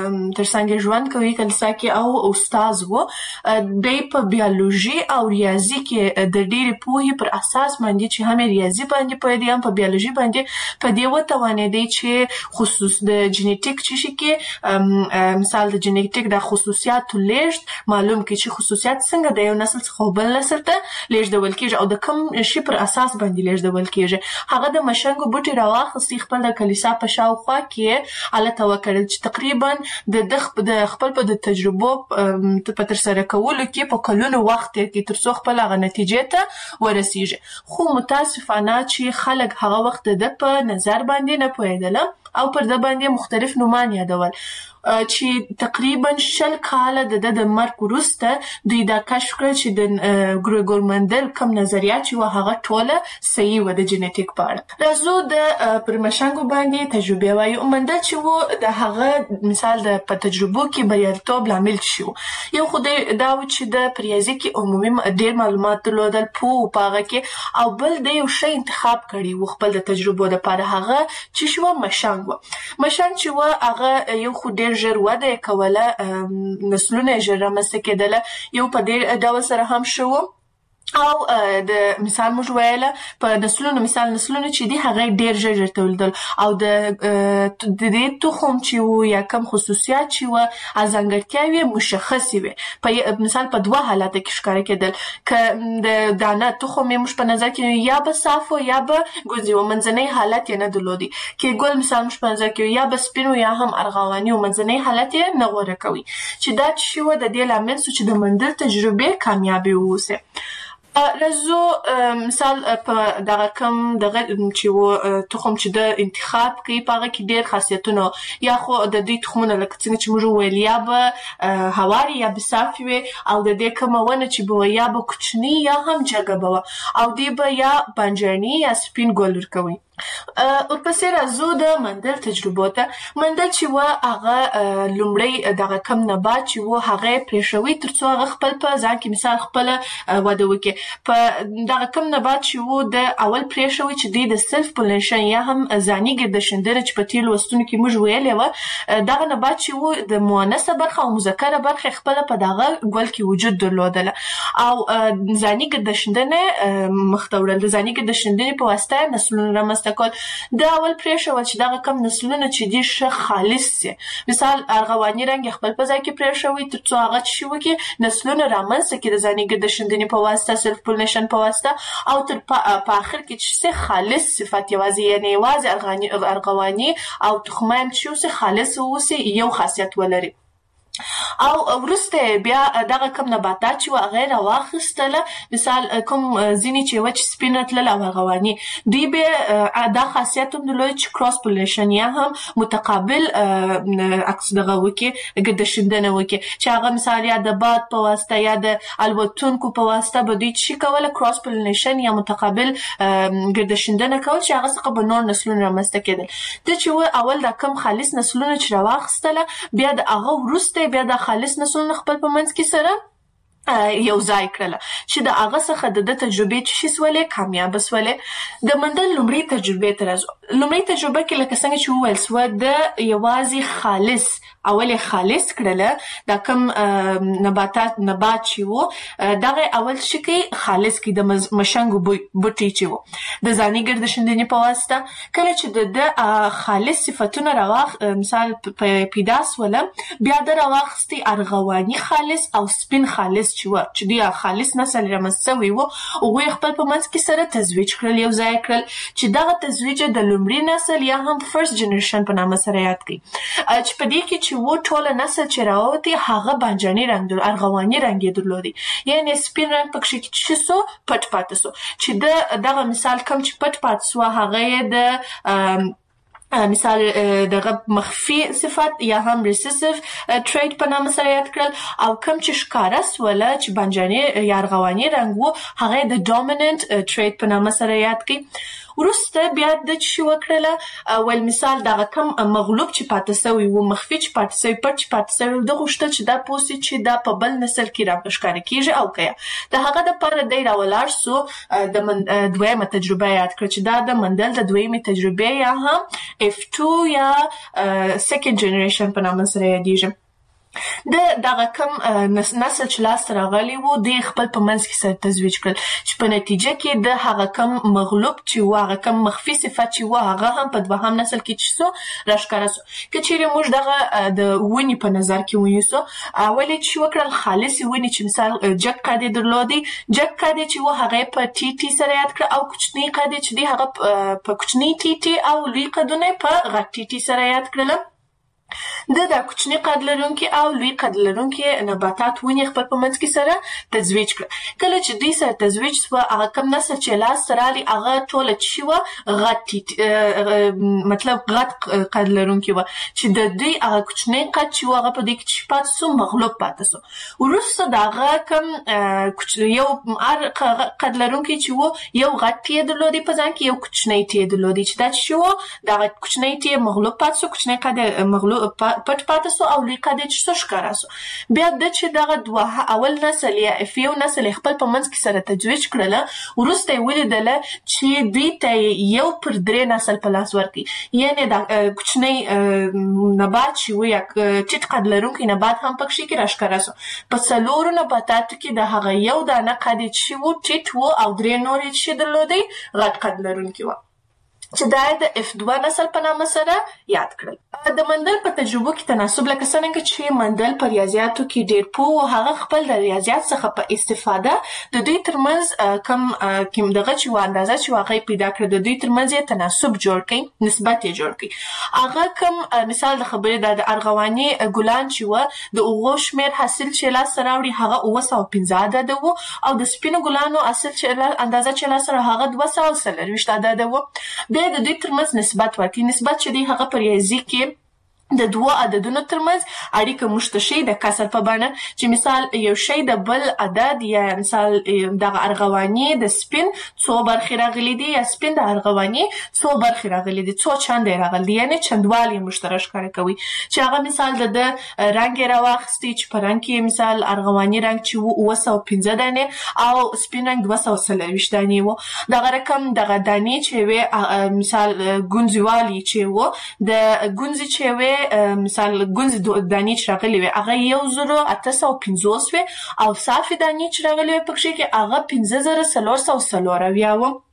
ترڅنګ ژوند کوي کلیسا کې او استاد و، دی په بیولوژي او ریاضي کې د ډېرې پوهې پر اساس باندې چې هم ریاضي باندې پوهېدی هم په بیولوژي باندې په دې وتوانېدی چې خصوص د جینیټیک چې شي کې مثال د جینیټیک د خصوصیاتو لیږد معلوم کړي چې خصوصیات څنګه د یو نسل څخه بل نسل ته لیږدول کیږي او د کوم شي پر اساس باندې لیږدول کیږي. هغه د مشنګو بوټي راواخیستي خپل د کلیسا په شاوخوا کې هلته وکړل چې تقریبا د د خپل په د تجربو په ترسره کولو کې په کلونو وخت کې ترڅو خپل هغه نتیجې ته ورسیږي. خو متاسفانه چې خلک هغه وخت د په نظر باندې نه پوهېدل او پر د باندې مختلف نومان یادول چې تقریبا شل کاله د د مرګ وروسته دوی دا کشف کړ چې د ګریګور مندل کوم نظریات چې و هغه ټوله صحیح و د جینیټیک په اړه. راځو د پر مشنګو باندې تجربه وایو. مندل چې و د هغه مثال د په تجربو کې بریالیتوب لامل شو یو خو دا و چې د پریازي کې عمومي ډېر معلومات درلودل په پاغه کې او بل د یو شی انتخاب کړي و خپل د تجربو لپاره هغه چې شو مشنګ و. مشنګ چې و هغه یو خو ډېر ژر وده کوله، نسلونه ژر رامنځته کېدله، یو په دې ډول سره هم شو او د مثال موږ ویله په نسلونو مثال نسلونه چې دي هغه ډېر ژر ژر تولیدل او د دې تخم چې و یا کم خصوصیات چې و ځانګړتیاوې مشخصې وي په مثال په دوه حالاتو کې ښکاره کېدل که د دانه تخم یې موږ په نظر کې یا به صاف و یا به ګوزي و منځنی حالت یې نه درلودي کې ګل مثال موږ په نظر کې یا به سپین و یا هم ارغواني و منځنی حالت یې نه غوره کوي چې دا چې و د دې لامل سو چې د مندل تجربې کامیابې واوسي. راځو مثال په دغه کم دغه چې و تخم چې د انتخاب کوي په هغه کې ډېر خاصیتونه یا خو د دې تخمونه لکه څنګه چې موږ ویل یا به هواري یا به صافي وي او د دې کومه ونه چې به یا به کوچني یا هم جګه به او دی به یا بانجاني یا سپین ګل ورکوي. ورپسې راځو د مندل تجربو ته. مندل چې و هغه لومړی دغه کم نبات چې و هغه پرېښوي ترڅو هغه خپل په ځان کې مثال خپله وده وکړي. په دغه کم نبات چې و د اول پرېښوي چې دوی د سلف پولینیشن یا هم ځاني ګردشندنه چې په تېرو لوستونو کې موږ ویلې وه دغه نبات چې و د مؤنثه برخه او مذکره برخه خپله په دغه ګل کې وجود درلودله او ځاني ګردشندنه مخته وړل. د ځاني ګردشندنې په واسطه نسلونه رامنځته رامنځته کول. دا اول پرېښول چې دغه کم نسلونه چې دي ښه خالص سي. مثال ارغواني رنګ خپل په ځای کې پرېښوي تر څو هغه چې وکړي نسلونه رامنځته کړي د ځاني ګردشندنې په واسطه سلف پولینیشن په واسطه او تر په اخر کې چې سي خالص صفات یوازې یعنې یوازې ارغواني او تخمایم چې اوسي خالص اوسي یو خاصیت ولري. او ورسته بیا دغه کم نباتات چې هغه راواخیستله مثال کوم ځینې چې وچ سپینه تلل او ارغواني دوی به دا خاصیت هم درلود چې کراس پولینیشن یا هم متقابل عکس دغه وکي ګردشندنه وکي چې هغه مثال یا د باد په واسطه یا د الوتونکو په واسطه به دوی چې کوله کراس پولینیشن یا متقابل ګردشندنه کول چې هغه څخه به نور نسلونه رامنځته کېدل. د چې اول دا کم خالص نسلونه چې راواخیستله بیا د هغه وروسته بیا د خالص نسلونه خپل په منځ کې سره یو ځای کړله چې د هغه څخه د تجربې چې شي سولې کامیاب سولې. د مندل لومړی تجربې ته راځو. لومړی تجربه کې لکه څنګه چې وویل سوه د یوازې خالص اول خالص کړله دا کوم نباتات نبات چې وو دغه اول شي کې خالص کې د مشنګ بوټي چې وو د ځاني ګردشندنې په واسطه کله چې د خالص صفاتونه راواخ مثال پیدا سوله بیا د راواخستي ارغواني خالص او سپین خالص چې وو چې دی خالص نسل رامنځته وي وو او خپل په منځ کې سره تزویج کړل یو ځای کړل چې دغه تزویج د لومړي نسل یا هم فرست جنریشن په نامه سره یاد کړي چې په دې کې چې و ټول نسل چې راوتی هغه بانجاني رنگ در ارغواني رنگ درلودي یعنی سپین رنگ پکې چې سو پټ پاتې سو چې د دغه مثال کم چې پټ پاتې سو هغه د مثال دغه مخفي صفات یا هم ریسیسیو تریټ په نامه سره یاد کړل او کم چې ښکارا سوله چې بانجاني یا ارغواني رنگ وو هغه د ډومیننت تریټ په نامه سره یاد کړي. ورسته بیا د چې وکړله ول مثال دغه کم مغلوب چې پاتې سوی و مخفي چې پاتې سوی پټ چې پاتې سوی د غوښتل چې دا پوسي چې دا په بل نسل کې راښکاره کیږي او کیا د هغه د پر دی راولار سو د دویمه تجربه یاد کړ چې دا د مندل د دویمه تجربه یا هم اف تو یا سیکنډ جنریشن په نامه سره یادېږي. د دغه کم نسل چې لاس راغلی وو د خپل په منځ کې سره تزویج کړل چې په نتیجه کې د هغه کم مغلوب چې و هغه کم مخفي صفات چې و هغه هم په دوهم نسل کې چې سو راښکاره سو. که چیرې موږ دغه د ونې په نظر کې ونیسو اولې چې وکړل خالص ونې چې مثال جګ قد درلودي جګ قد چې و هغه په ټي ټي سره یاد کړ او کوچنی قد چې دی هغه په کوچنی ټي ټي او لوی قدونه په غټ ټي ټي سره یاد کړل. د د کوچني قد لرونکي او لوی قد لرونکي نباتات ونې خپل په منځ کې سره تزویج کړ. کله چې دوی سره تزویج سوه هغه کم نسل چې لاس رالي هغه ټوله چې وه غټ مطلب غټ قد لرونکي وه چې د دوی هغه کوچنی قد چې وه هغه په دې کې چې پاتې سو مغلوب پاتې سو. وروسته د هغه کم یو قد لرونکي چې وه یو غټ ټی درلودي په ځان کې یو کوچنی ټی درلودي چې دا چې وه دغه کوچنی ټی مغلوب پاتې سو کوچنی قد مغلوب پټ پاتې سو او لوی قد چې سو ښکاره سو. بیا د چې دغه دوه اول نسل یا اف یو نسل خپل په منځ کې سره تجویج کړله وروسته یې ولیدله چې دوی ته یو پر درې نسل په لاس ورکړي یعنې د کوچنی نبات چې و یا ټیټ قد لرونکی نبات هم پکښې کې راښکاره سو. په څلورو نباتاتو کې د هغه یو دانه قد چې و ټیټ و او درې نورې چې درلودی غټ قد لرونکي و چې دا د اف دوه نسل په نامه سره یاد کړل. د مندل په تجربو کې تناسب لکه څنګه چې مندل په ریاضیاتو کې ډېر پوه هغه خپل د ریاضیات څخه په استفاده د دوی ترمنځ کم کوم دغه چې اندازه چې هغه پیدا کړ د دوی ترمنځ یې تناسب جوړ کړي نسبت یې جوړ کړي. هغه کم مثال د خبرې د ارغواني ګلان چې و د اوغو شمېر حاصل چې لاس راوړي هغه اوه سوه پنځه عدده و او د سپینو ګلانو حاصل چې اندازه چې لاس راوړي هغه دوه سوه څلرویشت عدده و. بیا د دوی ترمنځ نسبت ورکړي نسبت چې دی هغه په ریاضي کې د دوه عددونو ترمنځ اړیکه موږ ته ښیي د کسر په بڼه چې مثال یو شی د بل عدد یا مثال دغه ارغواني د سپین څو برخې راغلي دي یا سپین د ارغواني څو برخې راغلي دي څو چنده یې راغلي دي یعنې چندوالي یې موږ ته راښکاره کوي چې هغه مثال د ده رنګ یې راواخیستی چې په رنګ کې مثال ارغواني رنګ چې و اوه سوه پنځه دانې او سپین رنګ دوه سوه څلرویشت دانې و. دغه رقم دغه دانې چې وې مثال ګونځوالي چې و د ګونځې چې وې مثال ګونځې دانې چې راغلي وې هغه یو زرو اته سوه پنځوس وې او صافې دانې چې راغلي وې پکښې کې هغه پنځه زره څلور سوه څلور اویا وه.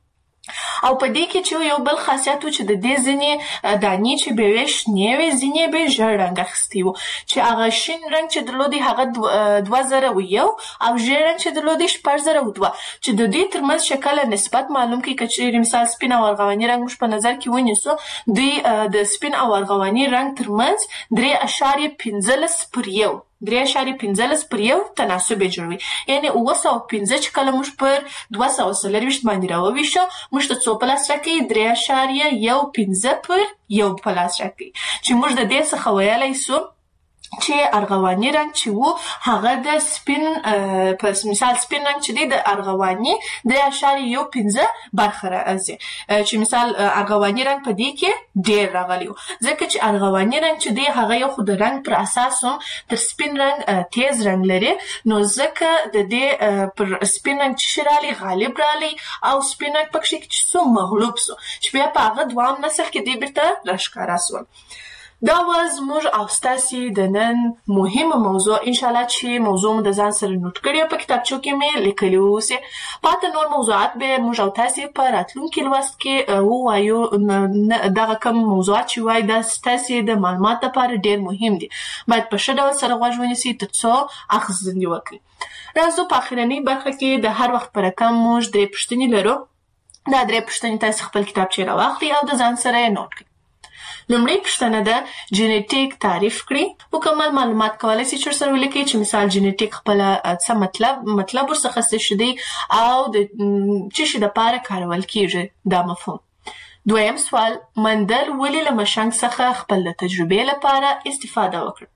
او په دې کې چې یو بل خاصیت و چې د دې ځینې دانې چې به وي شنې وې ځینې به ژړ رنګ اخیستي وو چې هغه شین رنګ چې درلودی هغه دوه زره و یو او ژیړ رنګ چې درلودی شپږ زره و دوه چې د دې ترمنځ شکل نسبت معلوم کړي که چېرې مثال سپین او ارغواني رنګ موږ په نظر کې ونیسو دوی د سپین او ارغواني رنګ ترمنځ درې اعشاریه پنځلس پر یو درې اعشاریه پنځلس پر یو تناسب یې جوړوي یعنې اووه سوه پنځه چې کله موږ پر دوه سوه څلرویشت باندې راوویشو موږ ته څو په لاس راکوي درې اعشاریه یو پنځه پر یو په لاس راکوي چې موږ د دې څخه ویلی سو چې ارغواني رنګ چې وو هغه د سپین په مثال سپین رنګ چې دی د ارغواني درې اعشاریه یو پنځه برخه راځي چې مثال ارغواني رنګ په دې کې ډېر راغلی و ځکه چې ارغواني رنګ چې دی هغه یو خو د رنګ پر اساس هم تر سپین رنګ تیز رنګ لري نو ځکه د دې پر سپین رنګ چې رالی غالب رالی او سپین رنګ پکښې چې څو مغلوب سو چې بیا په هغه دوام نسل کې دی بیرته راښکاره سول دا و زموږ او ستاسې د نن مهمه موضوع انشاءالله چې موضوع مو د ځان سره نوټ کړي او په کتابچو کې مې لیکلي اوسې پاته نور موضوعات به موږ او تاسې په راتلونکي لوست کې ووایو دغه کوم موضوعات چې وایي دا ستاسې د معلومات لپاره ډېر مهم دي باید په ښه ډول سره غوږ ونیسئ تر څو اخیستنې وکړئ راځو په اخرنۍ برخه کې د هر وخت په رقم موږ درې پوښتنې لرو دا درې پوښتنې تاسې خپل کتابچې راواخلئ او د ځان سره یې نوټ کړئ لومړی پوښتنه ده جینیټیک تعریف کړي مکمل معلومات کولی شئ چې ورسره ولیکئ چې مثال جینیټیک خپله څه مطلب مطلب ورڅخه څه شی دی او د څه شي دپاره کارول کیږي دا مفهوم دویم سوال مندل ولې له مشنګ څخه خپل د تجربې لپاره استفاده وکړه